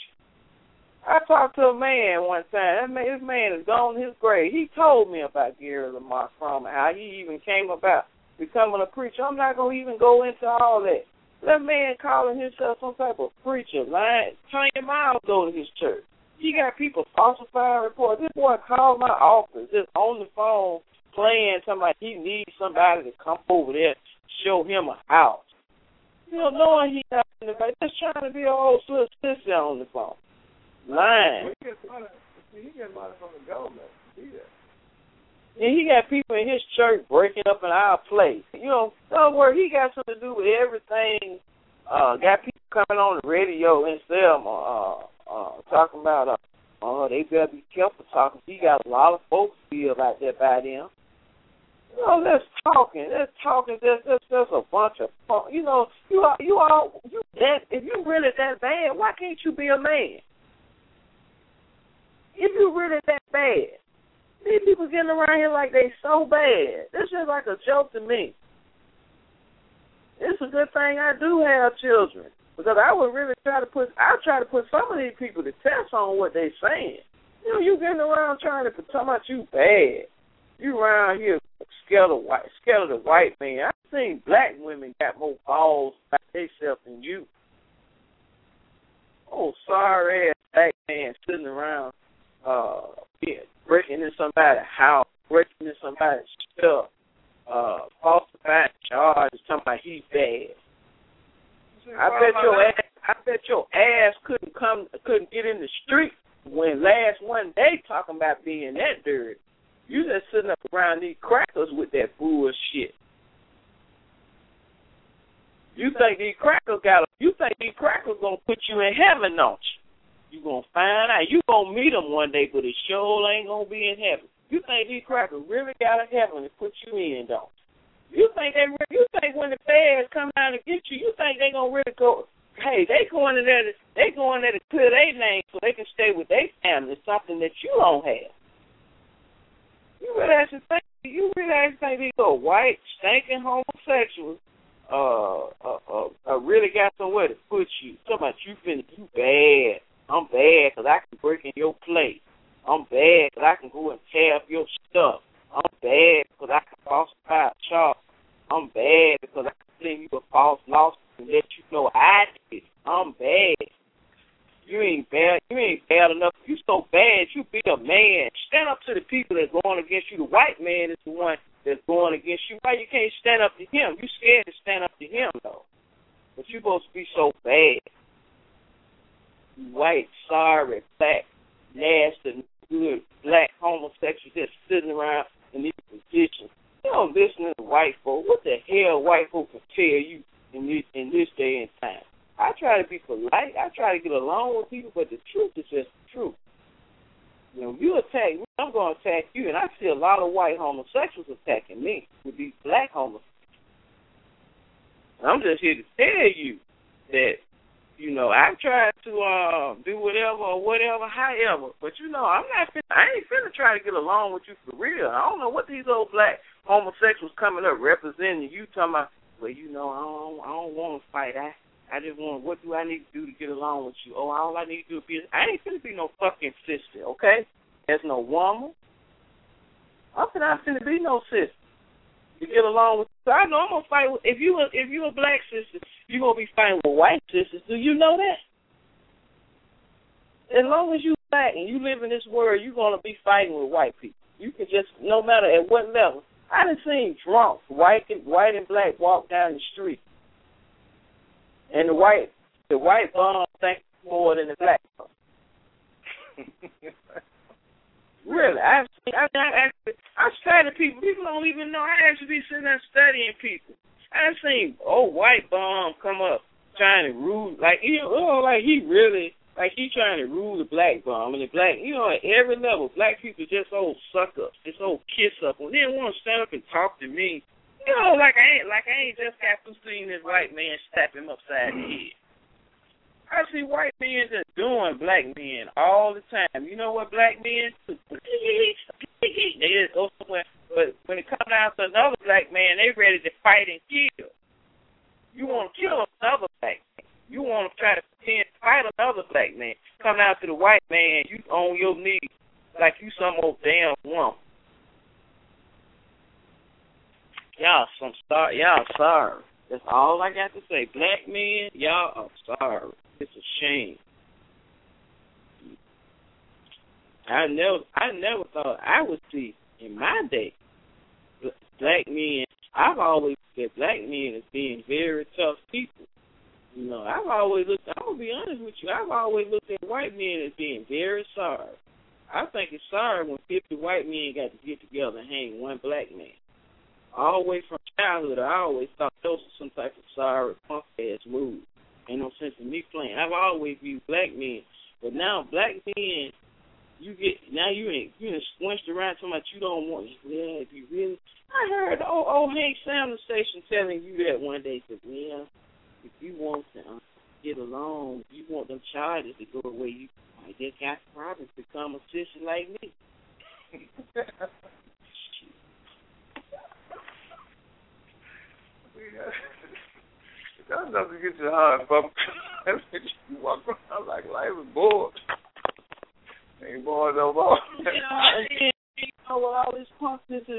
I talked to a man one time. That man, this man is gone in his grave. He told me about Gary Lamar Crum, how he even came about becoming a preacher. I'm not going to even go into all that. That man calling himself some type of preacher, lying, Tanya Miles go to his church. He got people falsifying reports. This boy called my office just on the phone playing somebody. He needs somebody to come over there, show him a house. You know, knowing he not in the back, just trying to be a whole little sister on the phone. Lying. He gets money, he gets money from the government. Yeah. And he got people in his church breaking up in our place. You know, in other words, he got something to do with everything. Uh, got people coming on the radio in Selma, uh, uh, talking about, uh, oh, they better be careful talking. He got a lot of folks feel out there by them. You know, that's talking. That's talking. That's that's, that's a bunch of fun. You know, you are you are you that if you really that bad, why can't you be a man? If you really that bad, these people getting around here like they so bad. This is like a joke to me. It's a good thing I do have children because I would really try to put I try to put some of these people to test on what they saying. You know, you getting around trying to talk about you bad. You around here scared of white, scared of the white man. I've seen black women got more balls about themselves than you. Oh, sorry ass black man sitting around uh, yeah, breaking in somebody's house, breaking in somebody's stuff, uh, falsifying charges, talking about he's bad. I bet your ass, I bet your ass couldn't come, couldn't get in the street when last one day talking about being that dirty. You just sitting up around these crackers with that bullshit. You think these crackers got? You think these crackers gonna put you in heaven, don't you? You gonna find out. You gonna meet them one day, but it sure ain't gonna be in heaven. You think these crackers really got a heaven to put you in, don't you? You think they? You think when the feds come down to get you, you think they gonna really go? Hey, they going in there. To, they going there to clear their name so they can stay with their family. Something that you don't have. You realize the thing? You realize the thing? These little white, stinking homosexuals, uh, uh, uh, uh, really got somewhere to put you. Talking about you finna, you bad. I'm bad because I can break in your place. I'm bad because I can go and tear up your stuff. I'm bad because I can falsify a charge. I'm bad because I can send you a false lawsuit and let you know I did. I'm bad. You ain't bad. You ain't bad enough. You so bad, you be a man. Stand up to the people that's going against you. The white man is the one that's going against you. Why you can't stand up to him? You scared to stand up to him, though. But you supposed to be so bad. You white, sorry, black, nasty, good, black homosexuals just sitting around in these positions. You don't listen to the white folk. What the hell white folk can tell you in this, in this day and time? I try to be polite. I try to get along with people, but the truth is just the truth. You know, you attack me, I'm going to attack you, and I see a lot of white homosexuals attacking me with these black homosexuals. And I'm just here to tell you that, you know, I tried to uh, do whatever or whatever, however, but, you know, I'm not finna, I ain't finna try to get along with you for real. I don't know what these old black homosexuals coming up representing you talking about, well, you know, I don't, I don't want to fight. I I just want, what do I need to do to get along with you? Oh, all I need to do is be, I ain't finna be no fucking sister, okay? There's no woman. I'm not finna be no sister to get along with you. So I know I'm gonna fight with, if you a, if you a black sister, you're gonna be fighting with white sisters. Do you know that? As long as you black and you live in this world, you're gonna be fighting with white people. You can just, no matter at what level. I done seen drunks, white and white and black, walk down the street. And the white, the white bum thinks more than the black bum. Really, I, I, I actually, I study people. People don't even know. I actually be sitting there studying people. I seen old white bum come up trying to rule, like you know, like he really, like he trying to rule the black bum and the black. You know, at every level, black people just old suck ups, just old kiss up. When they want to stand up and talk to me. You know, like I ain't like I ain't just got to seeing this white man slap him upside the head. I see white men just doing black men all the time. You know what black men do? They just go somewhere. But when it comes down to another black man, they ready to fight and kill. You want to kill another black man. You want to try to pretend to fight another black man. Come down to the white man, you on your knees like you some old damn woman. Y'all some sorry. Y'all sorry. That's all I got to say. Black men, y'all are sorry. It's a shame. I never, I never thought I would see in my day black men. I've always looked at black men as being very tough people. You know, I've always looked. I'm gonna be honest with you. I've always looked at white men as being very sorry. I think it's sorry when fifty white men got to get together and hang one black man. All the way from childhood, I always thought those were some type of sorry, punk-ass move. Ain't no sense in me playing. I've always viewed black men. But now, black men, you get, now you ain't, you ain't squinched around talking about you don't want, yeah, if you really, I heard old, old Hank Sound station telling you that one day, said, well, if you want to uh, get along, you want them charges to go away, you I just got to probably become a sister like me. That's enough to get your heart pumped. You walk around like life is bored. Ain't bored no more. You know, and, you know, with all this punk, this is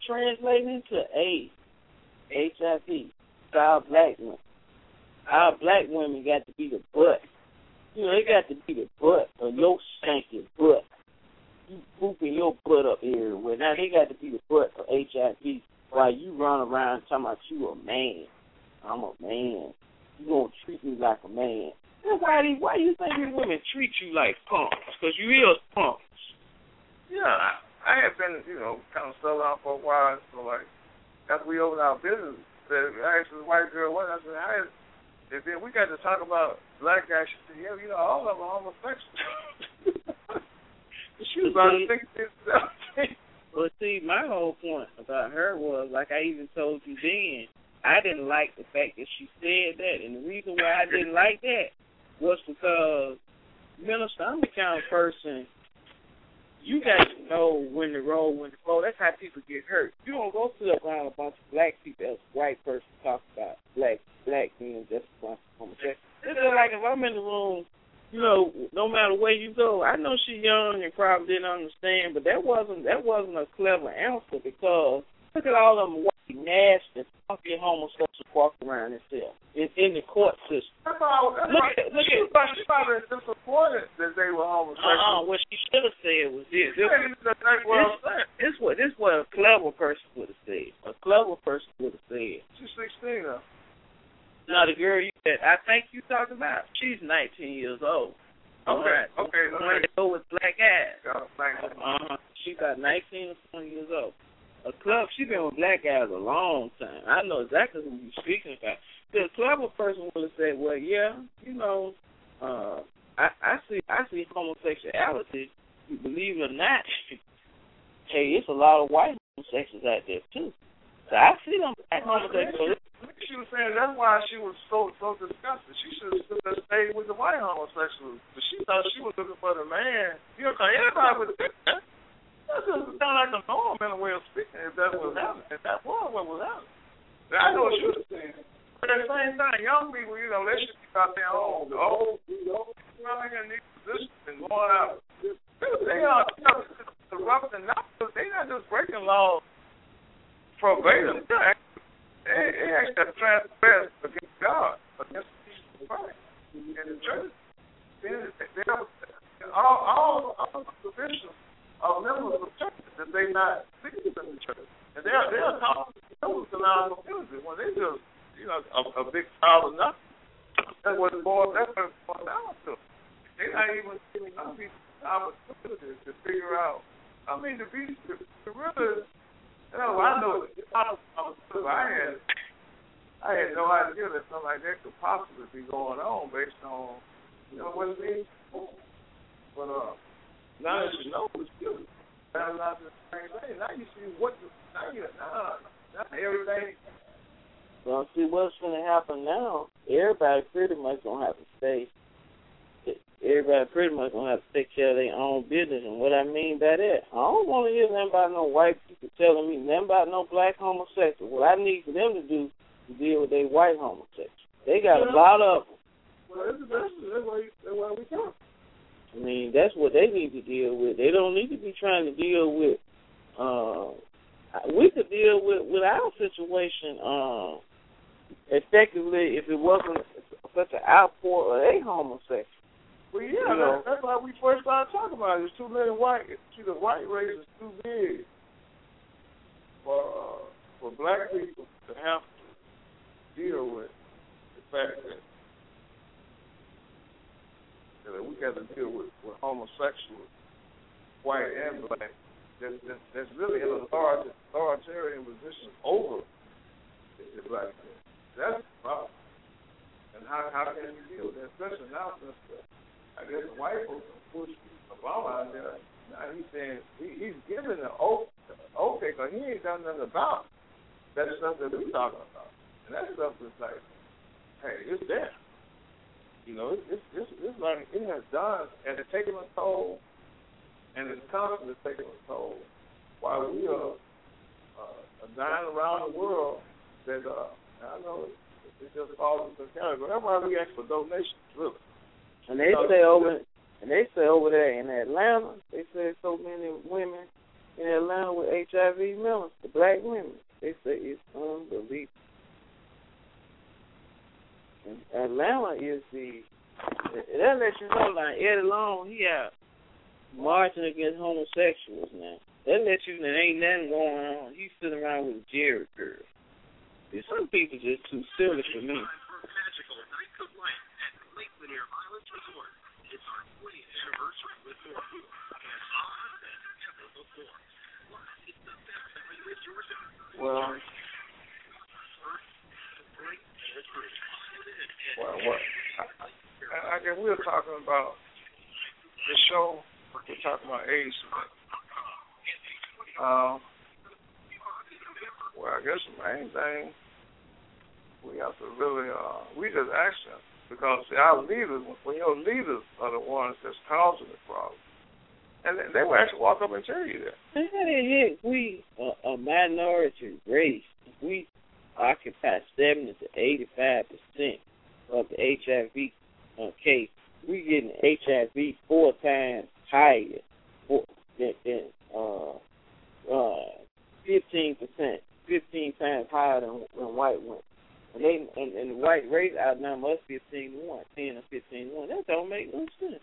translating into AIDS, H I V. Our black women, our black women got to be the butt. You know, they got to be the butt of your stinking butt. You pooping your butt up everywhere. Now they got to be the butt of H I V while you run around talking about you a man. I'm a man. You gonna treat me like a man. Then why do why you think these women treat you like punks? Because you is punks. Yeah, I, I have been, you know, kind of selling out for a while. So like, after we opened our business, I asked this white girl what I said. I, and then we got to talk about black guys. She said, yeah, you know, all of them are homosexual. She was about to think this. Well, see, my whole point about her was, like I even told you then, I didn't like the fact that she said that. And the reason why I didn't like that was because, Minister, I'm the kind of person, you got to know when to roll, when to roll. That's how people get hurt. You don't go sit up around a bunch of black people as a white person talk about black black men just a bunch of homosexuals. It's just like if I'm in the room, you know, no matter where you go, I know she's young and probably didn't understand, but that wasn't that wasn't a clever answer because look at all of them white, nasty, funky homosexuals walking around themselves in, in the court system. That's all. That's look all. at, look she, at, she probably disappointed that they were homosexual. Uh-uh, what she should have said was this. This, this, well, this, this, what, this what a clever person would have said. A clever person would have said. She's sixteen now. Now, the girl you said, I think you talked about, she's nineteen years old. Okay, right. okay. The one that go with black eyes. Yeah, thank you. Uh-huh. She's about nineteen or twenty years old. A club, she's been with black guys a long time. I know exactly who you're speaking about. The clever person would have said, well, yeah, you know, uh, I, I see I see homosexuality, you believe it or not. Hey, it's a lot of white homosexuals out there, too. So I see them black homosexuals. She was saying that's why she was so so disgusted. She should have stayed with the white homosexuals. But she thought she was looking for the man. You know, everybody was that. That just sound like a norm in a way of speaking if that was happening. If that was what was happening. I know what she was saying. But at the same time, young people, you know, they should be out there on the old, you know, in these positions and going out. They are corrupting, not they not just breaking laws verbatim. They, they actually transgress against God, against Christ, and the church. They, they are, all, all, all the bishops are members of the church that they not leaders in the church. And they are, they are talking to those in our community when they just, you know, a, a big child of nothing. That's what it's boiled, that's what it's boiled down to. They're not even giving young people opportunities to figure out. I mean, to be, to, to really, you know, I know, I, I had, I had no idea that something like that could possibly be going on based on, you know, what it means. But uh, now that you know, it's good. That's not the same thing. Now you see what, the, now you, now, now everything. Well, see, what's going to happen now, everybody pretty much going to have to stay, everybody pretty much going to have to take care of their own business. And what I mean by that, I don't want to hear nothing about no white people telling me nothing about no black homosexual. What I need for them to do is deal with their white homosexuals. They got yeah. a lot of them. Well, that's, that's, that's, why, that's why we come. I mean, that's what they need to deal with. They don't need to be trying to deal with, uh, we could deal with, with our situation, uh, effectively if it wasn't such an outpour of a homosexual. Well, yeah, you know, that's why we first started talking about it. There's too many white, see, the white race is too big for uh, for black people to have to deal with the fact that, that we got to deal with, with homosexuals, white and black, that's, that's, that's really in an authoritarian position over the black man. That's the problem. And how, how can you deal with that? Especially now, since the, I guess the white folks push Obama out there. Now he's saying he, he's giving the okay, because he ain't done nothing about that stuff that we talking about. And that stuff is like, hey, it's there. You know, it's it's it's like it has done, and it's taking a toll, and it's constantly taking a toll. While we are uh, dying around the world, that uh, I know it just falls into the category. That's why we ask for donations, really. And they say over, and they say over there in Atlanta, they say so many women in Atlanta with H I V members, the black women. They say it's unbelievable. And Atlanta is the, that lets you know, like, Eddie Long, he out marching against homosexuals now. That lets you know there ain't nothing going on. He's sitting around with a Jerry girl. See, some people just too silly for me. Magical night of light at Lake Lanier Islands Resort. It's our twentieth anniversary with more food and on than ever before. Plus, it's the best every resort. Well, well, what? I, I guess we were talking about the show. We're talking about age. Um, well, I guess the main thing we have to really, uh, we just ask them because see, our leaders, when your leaders are the ones that's causing the problem, and they, they will actually walk up and tell you that. How the heck we, uh, a minority race, if we occupy seventy to eighty-five percent of the H I V uh, case, we getting H I V four times higher for, than, than uh, uh, fifteen percent, fifteen times higher than, than white women. And, they, and, and the white race outnumber us fifteen to one, ten or fifteen to one. That don't make no sense.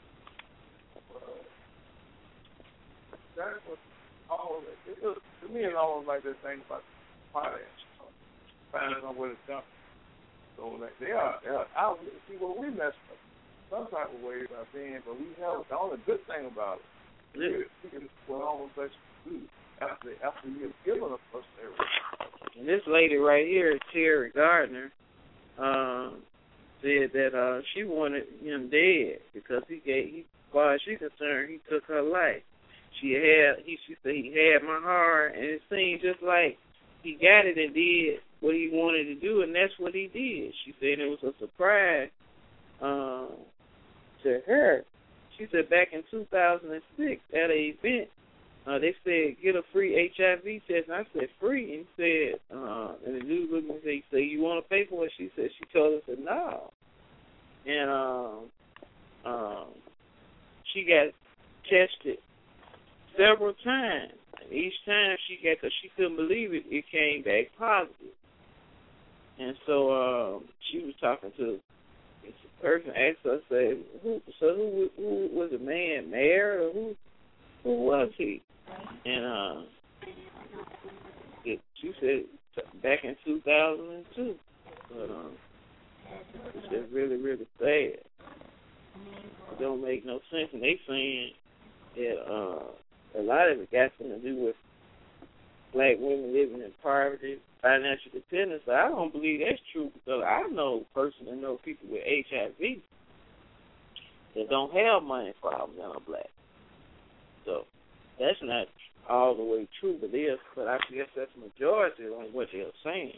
That's what almost, it, it, to me, it's almost like this thing about finance. Finance on what it's done. So like, they are, they are out. See, what we messed up some type of way by being, but we have the only good thing about it. Yeah. We can what homosexuals do after after you have given us everything. And this lady right here, Terry Gardner, um, said that uh, she wanted him dead because he gave, he, as far as she's concerned, he took her life. She had, he, she said he had my heart, and it seemed just like he got it and did what he wanted to do, and that's what he did. She said it was a surprise um, to her. She said back in two thousand six at an event, uh, they said get a free H I V test, and I said free, and he said, uh, and the dude looked at me and said, you want to pay for it? She said, she told us, said, no. And um, um, she got tested several times. And each time she got, because she couldn't believe it, it came back positive. And so um, she was talking to this person, asked her, said, who, so who, who was the man, married, or who, who was he? And uh, it, she said back in two thousand two. But um, it's just really, really sad. It don't make no sense. And they saying that uh, a lot of it got something to do with black women living in poverty, financial dependence. But I don't believe that's true because I know personally know people with H I V that don't have money problems and are black. So that's not all the way true, but it is. But I guess that's the majority on what they're saying.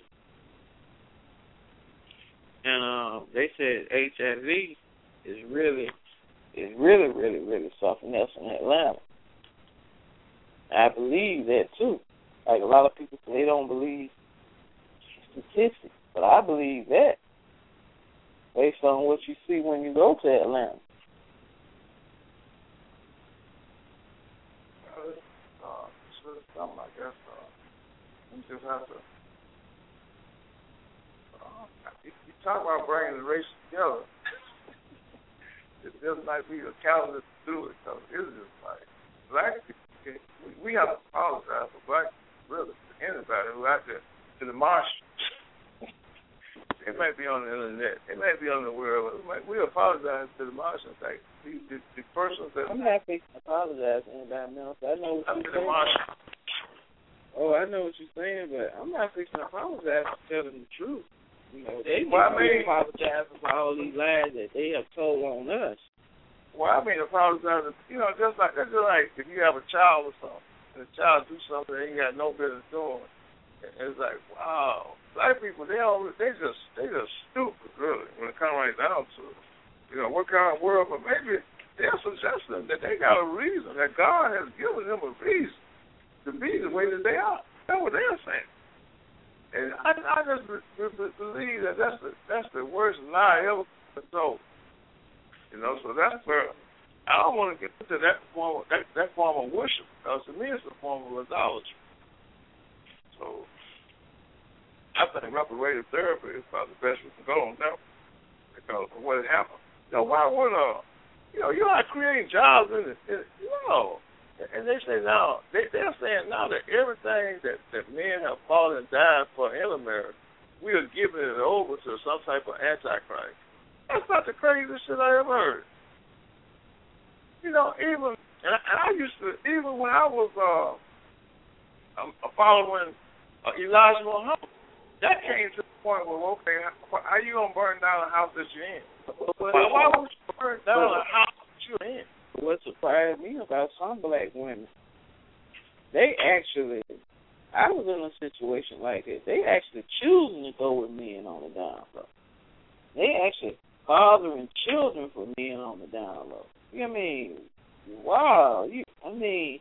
And uh, they said H I V is really, is really, really, really something else in Atlanta. I believe that too. Like a lot of people say they don't believe statistics, but I believe that based on what you see when you go to Atlanta. Uh, it's really something, I guess. Uh, we just have to. Uh, you, you talk about bringing the race together. It just might be a catalyst to do it, because it's just like black people. We, we have to apologize for black people, really, to anybody who out there to the marsh. It might be on the internet. It might be on the world. We, might, we apologize to the Martians. Like the, the, the person that I'm not fixing to apologize to anybody else. I know what I'm you're the saying. Martian. Oh, I know what you're saying, but I'm not fixing to apologize for telling the truth. You know, they well, need I mean, to apologize for all these lies that they have told on us. Well, I mean, apologize. You know, just like that's just like if you have a child or something, and the child do something they ain't got no business doing. It's like, wow, black people, they all they just they just stupid, really, when it comes right down to it. You know, what kind of world? But maybe they're suggesting that they got a reason, that God has given them a reason to be the way that they are. That's what they're saying. And I, I just be, be, believe that that's the that's the worst lie ever been told. You know, so that's where I don't want to get into that form of, that, that form of worship, because to me it's a form of idolatry. So I think reparative therapy is probably the best we can go on that, because of what had happened. You know, why would uh, you know, you're not creating jobs in it. You know, and they say now they they're saying now that everything that, that men have fought and died for in America, we are giving it over to some type of antichrist. That's not the craziest shit I ever heard. You know, even and I, and I used to, even when I was uh, um, following uh, Elijah Muhammad, that came to the point where, okay, how, how you gonna burn down a house that you're in? Why, why would you burn down a house that you're in? What surprised me about some black women, they actually, I was in a situation like that. They actually choosing to go with men on the down low. They actually fathering children for men on the down low. I mean, wow. You, I mean,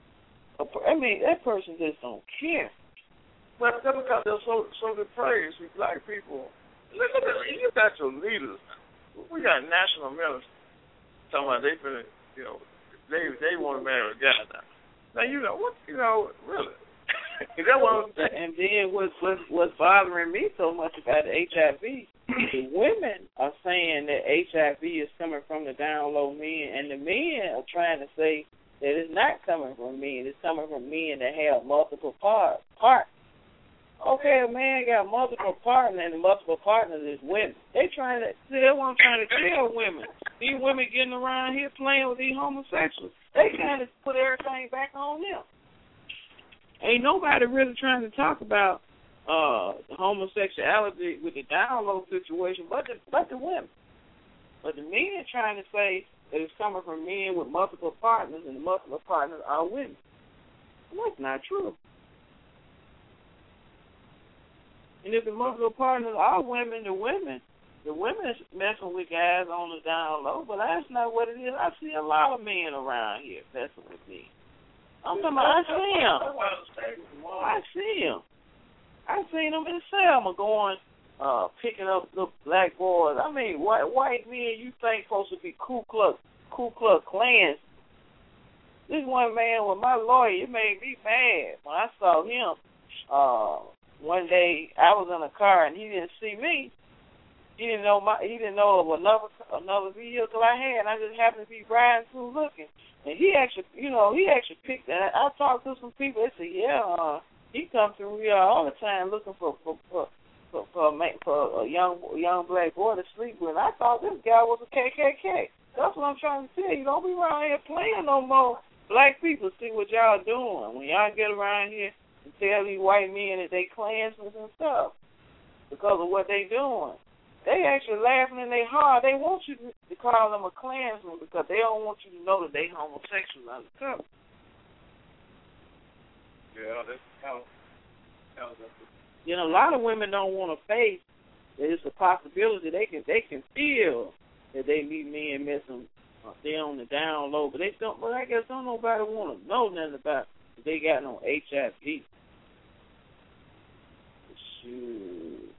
I mean that person just don't care. But that's because they're so so depraved. We black people. Look at this. You got your leaders. We got national ministers talking about they finna, you know, they they want to marry a guy now. Now you know what? You know, really. Is that what I'm saying? And then what's what's what's bothering me so much about the H I V? The women are saying that H I V is coming from the down low men, and the men are trying to say that it's not coming from men. It's coming from men that have multiple part, parts. Okay, a man got multiple partners, and the multiple partners is women. They trying to, see, that's what I'm trying to tell women. These women getting around here playing with these homosexuals. They trying to put everything back on them. Ain't nobody really trying to talk about uh, homosexuality with the down low situation, but the, but the women. But the men trying to say that it's coming from men with multiple partners, and the multiple partners are women. And that's not true. And if the multiple partners are women, the women, the women is messing with guys on the down low, but that's not what it is. I see a lot of men around here messing with me. I'm talking about, I see them. I see them. I seen them in Selma going, uh, picking up the black boys. I mean, white white men you think supposed to be Ku Klux, Ku Klux Klan. This one man was my lawyer. It made me mad when I saw him. Uh, one day I was in a car and he didn't see me. He didn't know my. He didn't know of another another vehicle I had. And I just happened to be riding through looking. And he actually, you know, he actually picked that. I talked to some people. They said, yeah, uh, he comes through here all the time looking for for for for, for, a, for a young young black boy to sleep with. And I thought this guy was a K K K. That's what I'm trying to tell you. Don't be around here playing no more. Black people, see what y'all doing. When y'all get around here and tell these white men that they Klansmen and stuff because of what they doing. They actually laughing in their heart. They want you to call them a Klansman because they don't want you to know that they homosexuals undercover. Yeah, that's how. how that's you know, a lot of women don't want to face that it's a possibility. They can they can feel that they meet men messing. Uh, they on the down low, but they don't. But I guess don't nobody want to know nothing about if they got no H I V. Shoot.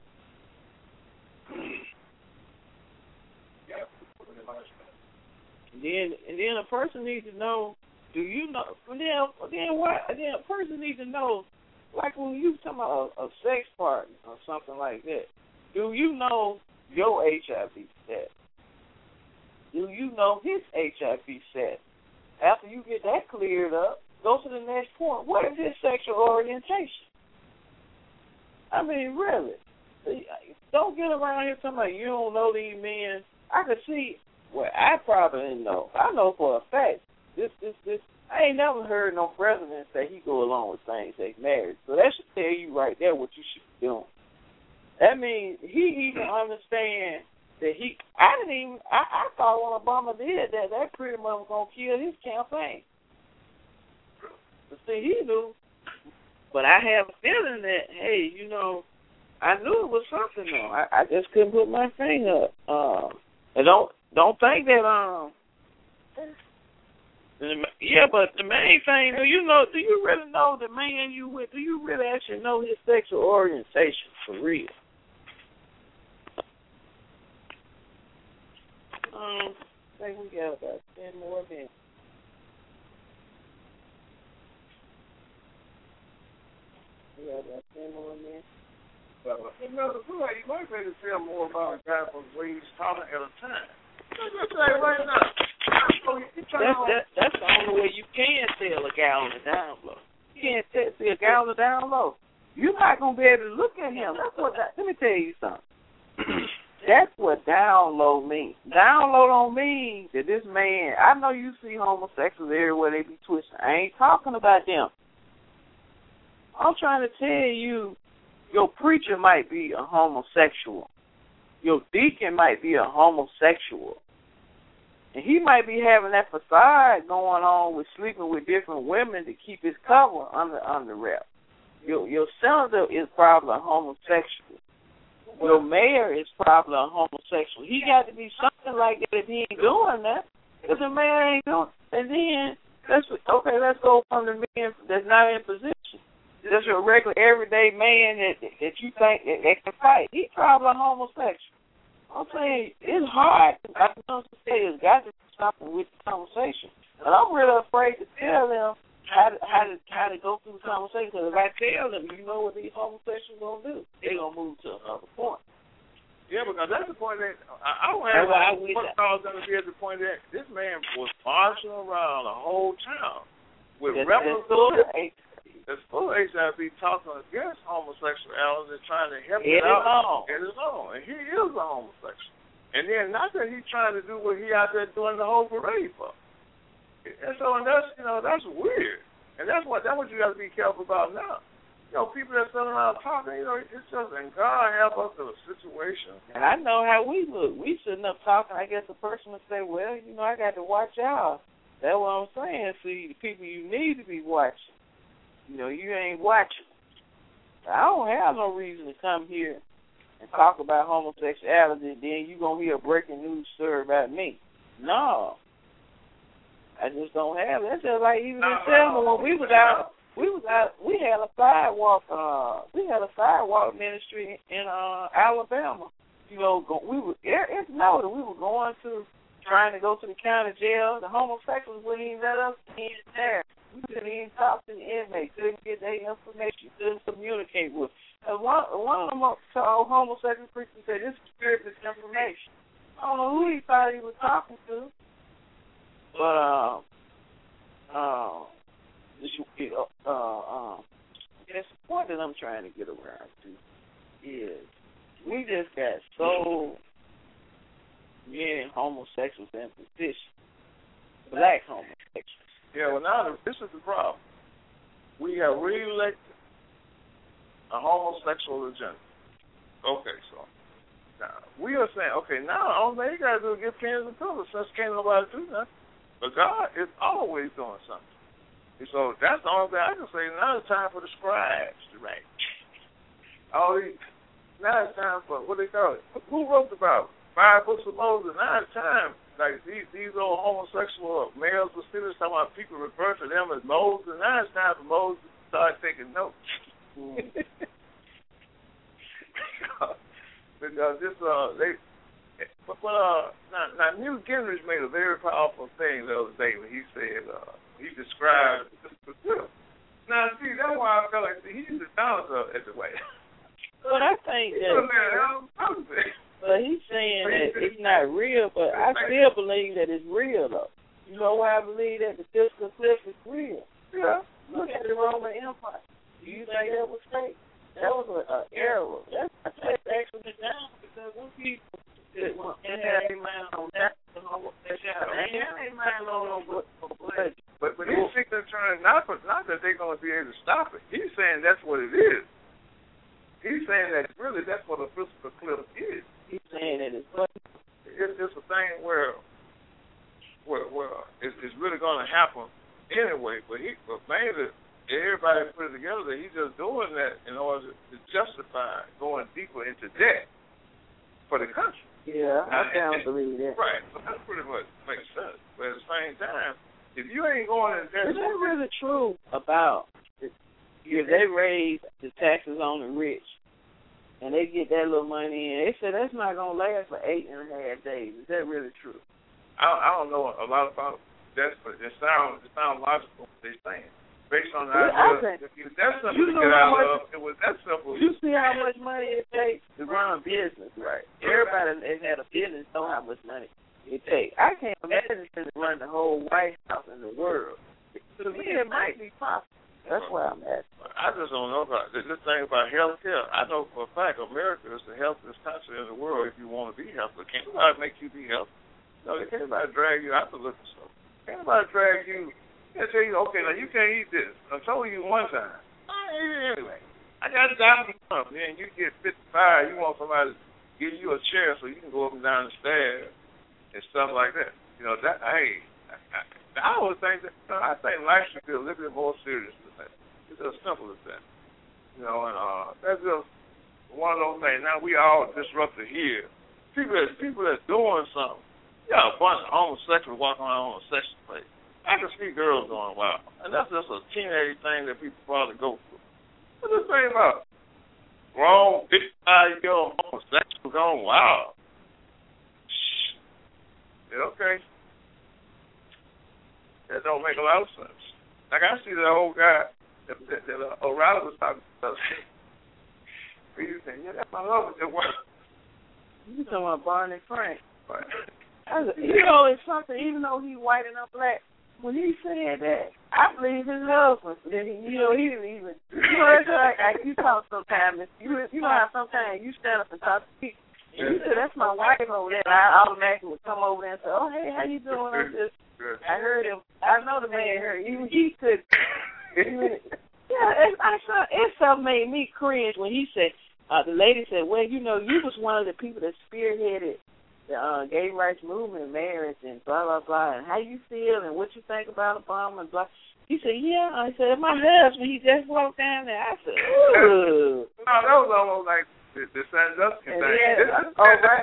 And then, and then a person needs to know. Do you know? And then, then what? And then a person needs to know. Like when you talking about a, a sex partner or something like that. Do you know your H I V status? Do you know his H I V status? After you get that cleared up, go to the next point. What is his sexual orientation? I mean, really. Don't get around here talking about you don't know these men. I could see, well, I probably didn't know. I know for a fact. This, this, this. I ain't never heard no president say he go along with things they married. So that should tell you right there what you should be doing. That means he even understand that he. I didn't even. I, I thought when Obama did that, that pretty much was gonna kill his campaign. But see, he knew. But I have a feeling that, hey, you know. I knew it was something though. I, I just couldn't put my finger up. Uh, and don't don't think that um. Yeah, but the main thing, do you know? Do you really know the man you with? Do you really actually know his sexual orientation for real? Um, think we got about ten more minutes. We got about ten more minutes. Well, you know, the boy, you might be able to tell more about a guy from where he's talking at a time. Just say right now. That's, that, that's the only way you can tell a guy on the down low. You can't tell, see a guy on the down low. You're not going to be able to look at him. That's what. That, let me tell you something. That's what down low means. Down low don't mean that this man, I know you see homosexuals everywhere, they be twisting. I ain't talking about them. I'm trying to tell you, your preacher might be a homosexual. Your deacon might be a homosexual. And he might be having that facade going on with sleeping with different women to keep his cover under under wrap. Your, your senator is probably a homosexual. Your mayor is probably a homosexual. He got to be something like that if he ain't doing that. If the mayor ain't doing, and then let's okay, let's go from the man that's not in position. Just a regular everyday man that that you think that, that can fight. He's probably a homosexual. I'm saying it's hard. I know to say it's got to be something with the conversation, but I'm really afraid to tell them how to how to how to go through the conversation. Because if I tell them, you know what these homosexuals gonna do? They gonna move to another point. Yeah, because that's the point that I, I don't have I what calls going to be at the point that this man was marching around the whole town with rebels. That's full of H I V talking against homosexuality and trying to help it out at his own. And he is a homosexual. And then not that he's trying to do what he out there doing the whole parade for. And so and that's you know, that's weird. And that's what that's what you gotta be careful about now. You know, people that sit around talking, you know, it's just and God help us in a situation. And I know how we look. We sitting up talking, I guess the person would say, well, you know, I got to watch out. That's what I'm saying. See, the people you need to be watching. You know, you ain't watching. I don't have no reason to come here and talk about homosexuality, then you're going to hear a breaking news story about me. No. I just don't have it. That's just like even in Selma when we was out, we was out, we had a sidewalk, uh, we had a sidewalk ministry in uh, Alabama. You know, go, we were, it's noted, we were going to, trying to go to the county jail. The homosexuals wouldn't even let us in there. We couldn't even talk to the inmates, couldn't get their information, couldn't communicate with. And one, one of them told homosexual preachers said, this is spirit disinformation. I don't know who he thought he was talking to, but uh, uh, uh, uh, that's the point that I'm trying to get around to is we just got so many homosexuals in position, black homosexuals. Yeah, well, now this is the problem. We have re-elected a homosexual agenda. Okay, so now we are saying, okay, now all they got to do is get pens and pillars since can't nobody do nothing. But God is always doing something. And so that's the only thing I can say. Now it's time for the scribes to write. All these, now it's time for, what they call it? Who wrote about five books of Moses? Now it's time. Like these these old homosexual males were still talking about people refer to them as Moses, and now it's time for Moses to start taking notes. because this uh they but, but uh now, now Newt Gingrich made a very powerful thing the other day when he said uh he described now see that's why I felt like see, he's the dinosaur at the White House. But I think that But he's saying that it's not real, but I still believe that it's real, though. You know why I believe that the physical cliff is real? Yeah. Look at the Roman Empire. Do you think that was fake? That was an error. That's, that's actually down because those people that didn't have their mind on that, they didn't have their mind on no blood. But, but he's thinking, trying not, for, not that they're going to be able to stop it. He's saying that's what it is. He's saying that really that's what a physical cliff is. He's saying that it's funny. It's just a thing where, where, where it's, it's really going to happen anyway. But he, but mainly everybody put it together that he's just doing that in order to justify going deeper into debt for the country. Yeah, I can't believe that. Right, so that pretty much makes sense. But at the same time, if you ain't going in debt, is that really true about if they raise the taxes on the rich? And they get that little money in. They said that's not going to last for eight and a half days. Is that really true? I I don't know a lot about that, but it sounds it sounds logical what they're saying. Based on the Yeah, idea, if you, that's simple you to know get how out much, of. It was that simple. You see how much money it takes to run a business, right? Everybody that had a business know how much money it takes. I can't imagine to run the whole White House in the world. To me, it might be possible. That's why I'm asking. I just don't know about this, this thing about health care. I know for a fact America is the healthiest country in the world if you want to be healthy. Can't nobody make you be healthy. No, they can't nobody drag you out to look for stuff. Can't nobody drag you. They tell you, okay, now you can't eat this. I told you one time. I ate it anyway. I got to die for something. Then you get fifty-five, you want somebody to give you a chair so you can go up and down the stairs and stuff like that. You know, that, hey, I, I, I always think that, you know, I think life should be a little bit more serious than that. It's as simple as that. You know, and uh, that's just one of those things. Now we all disrupted here. People that people that's doing something. You got a bunch of homosexuals walking around on a section place. I can see girls going wild. And that's just a teenage thing that people probably go through. What's this thing about? Grown, fifty-five-year-old homosexual going wild. Shh. Yeah, okay. That don't make a lot of sense. Like, I see that old guy that, that, that uh, O'Reilly was talking about. He was saying, yeah, that's my love. You talking about Barney Frank. Right. You know, it's something, even though he's white and I'm black, when he said that, I believe his husband. Then he, you know, he didn't even. You know, it's like, like you talk sometimes. You you know how sometimes you stand up and talk to people. And you say that's my wife over there. And I automatically would come over there and say, oh hey, how you doing? I'm just. I heard him. I know the man heard. He he could. Yeah, it, I saw it. Something made me cringe when he said. Uh, the lady said, well, you know, you was one of the people that spearheaded the uh, gay rights movement, marriage, and blah, blah, blah, and how you feel and what you think about Obama and blah. He said, yeah. I said, my husband, he just walked down there. I said, ooh. No, that was almost like the, the Sandusky thing. Yeah.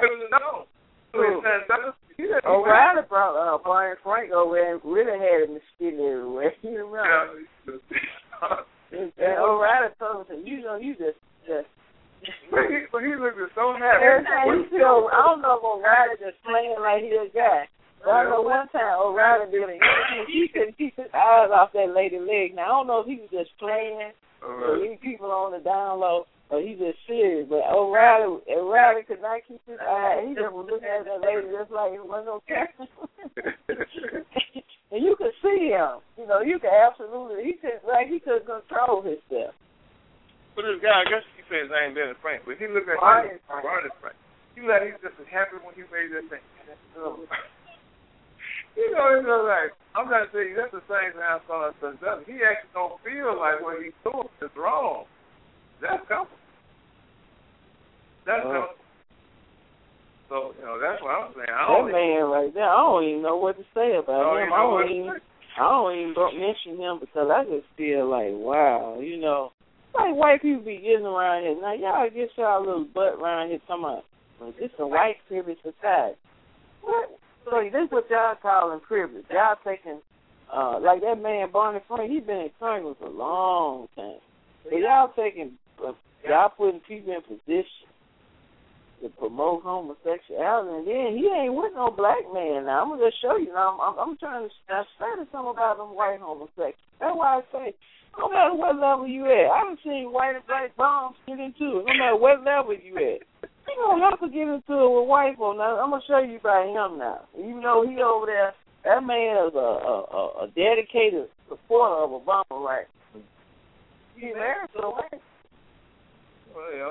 O'Reilly. O'Reilly brought uh, Barney Frank over there and really had him skin everywhere. You remember? Yeah. And O'Reilly told him, you know, you just, just. But he, but he looked so happy. Every time he feel, I don't know if O'Reilly just playing like he a guy. But I know one time O'Reilly did it. He couldn't keep his eyes off that lady leg. Now, I don't know if he was just playing or leave people on the down low or he just serious. But O'Reilly, O'Reilly could not keep his eyes. He just was looking at that lady just like it wasn't no camera. And you could see him. You know, you could absolutely, he could, like, he could control himself. But this guy, I guess he said his name Barney Frank, but he looked at Barney Frank. Barney Frank. He like he's just as happy when he made that thing. You know, it's just like, I'm trying to tell you, that's the same thing I saw in Sandusky. He actually don't feel like what he's doing is wrong. That's comfortable. That's uh, comfortable. So, you know, that's what I'm saying. I that don't man right there, I don't even know what to say about oh, him. you know I don't what even, I don't even mention him because I just feel like, wow, you know, like white people be getting around here. Now, y'all get y'all little butt around here talking about, well, this is a white privilege society. What? So this is what y'all calling privilege. Y'all taking, uh, like that man Barney Frank, he's been in Congress a long time. So y'all taking, uh, y'all putting people in position to promote homosexuality, and then he ain't with no black man. Now, I'm going to just show you. Now, I'm, I'm, I'm trying to study something about them white homosexuals. That's why I say, no matter what level you at, I done seen white and black bombs get into it. No matter what level you at. You don't have to get into it with white folk. Now, I'm going to show you about him now. Even though he over there, that man is a, a, a dedicated supporter of Obama, right? He's married to a white. Well, yeah.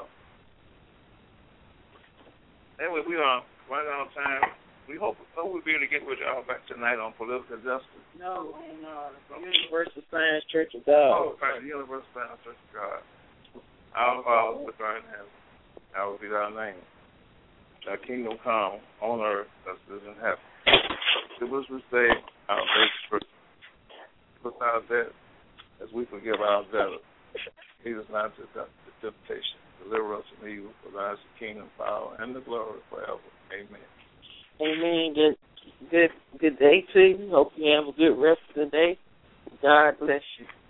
Anyway, we are right on time. We hope, hope we'll be able to get with y'all back tonight on political justice. No, no, Universal Science Church of God. Oh, right, the Universal Science Church of God. Our Father, which art in heaven, hallowed be thy name. Thy kingdom come on earth as it is in heaven. Give us this day our daily bread. Give us our debt as we forgive our debtors. Lead us not into temptation. Deliver us from evil. For thine is the kingdom, power, and the glory forever. Amen. Amen. Good, good, good day to you. Hope you have a good rest of the day. God bless you.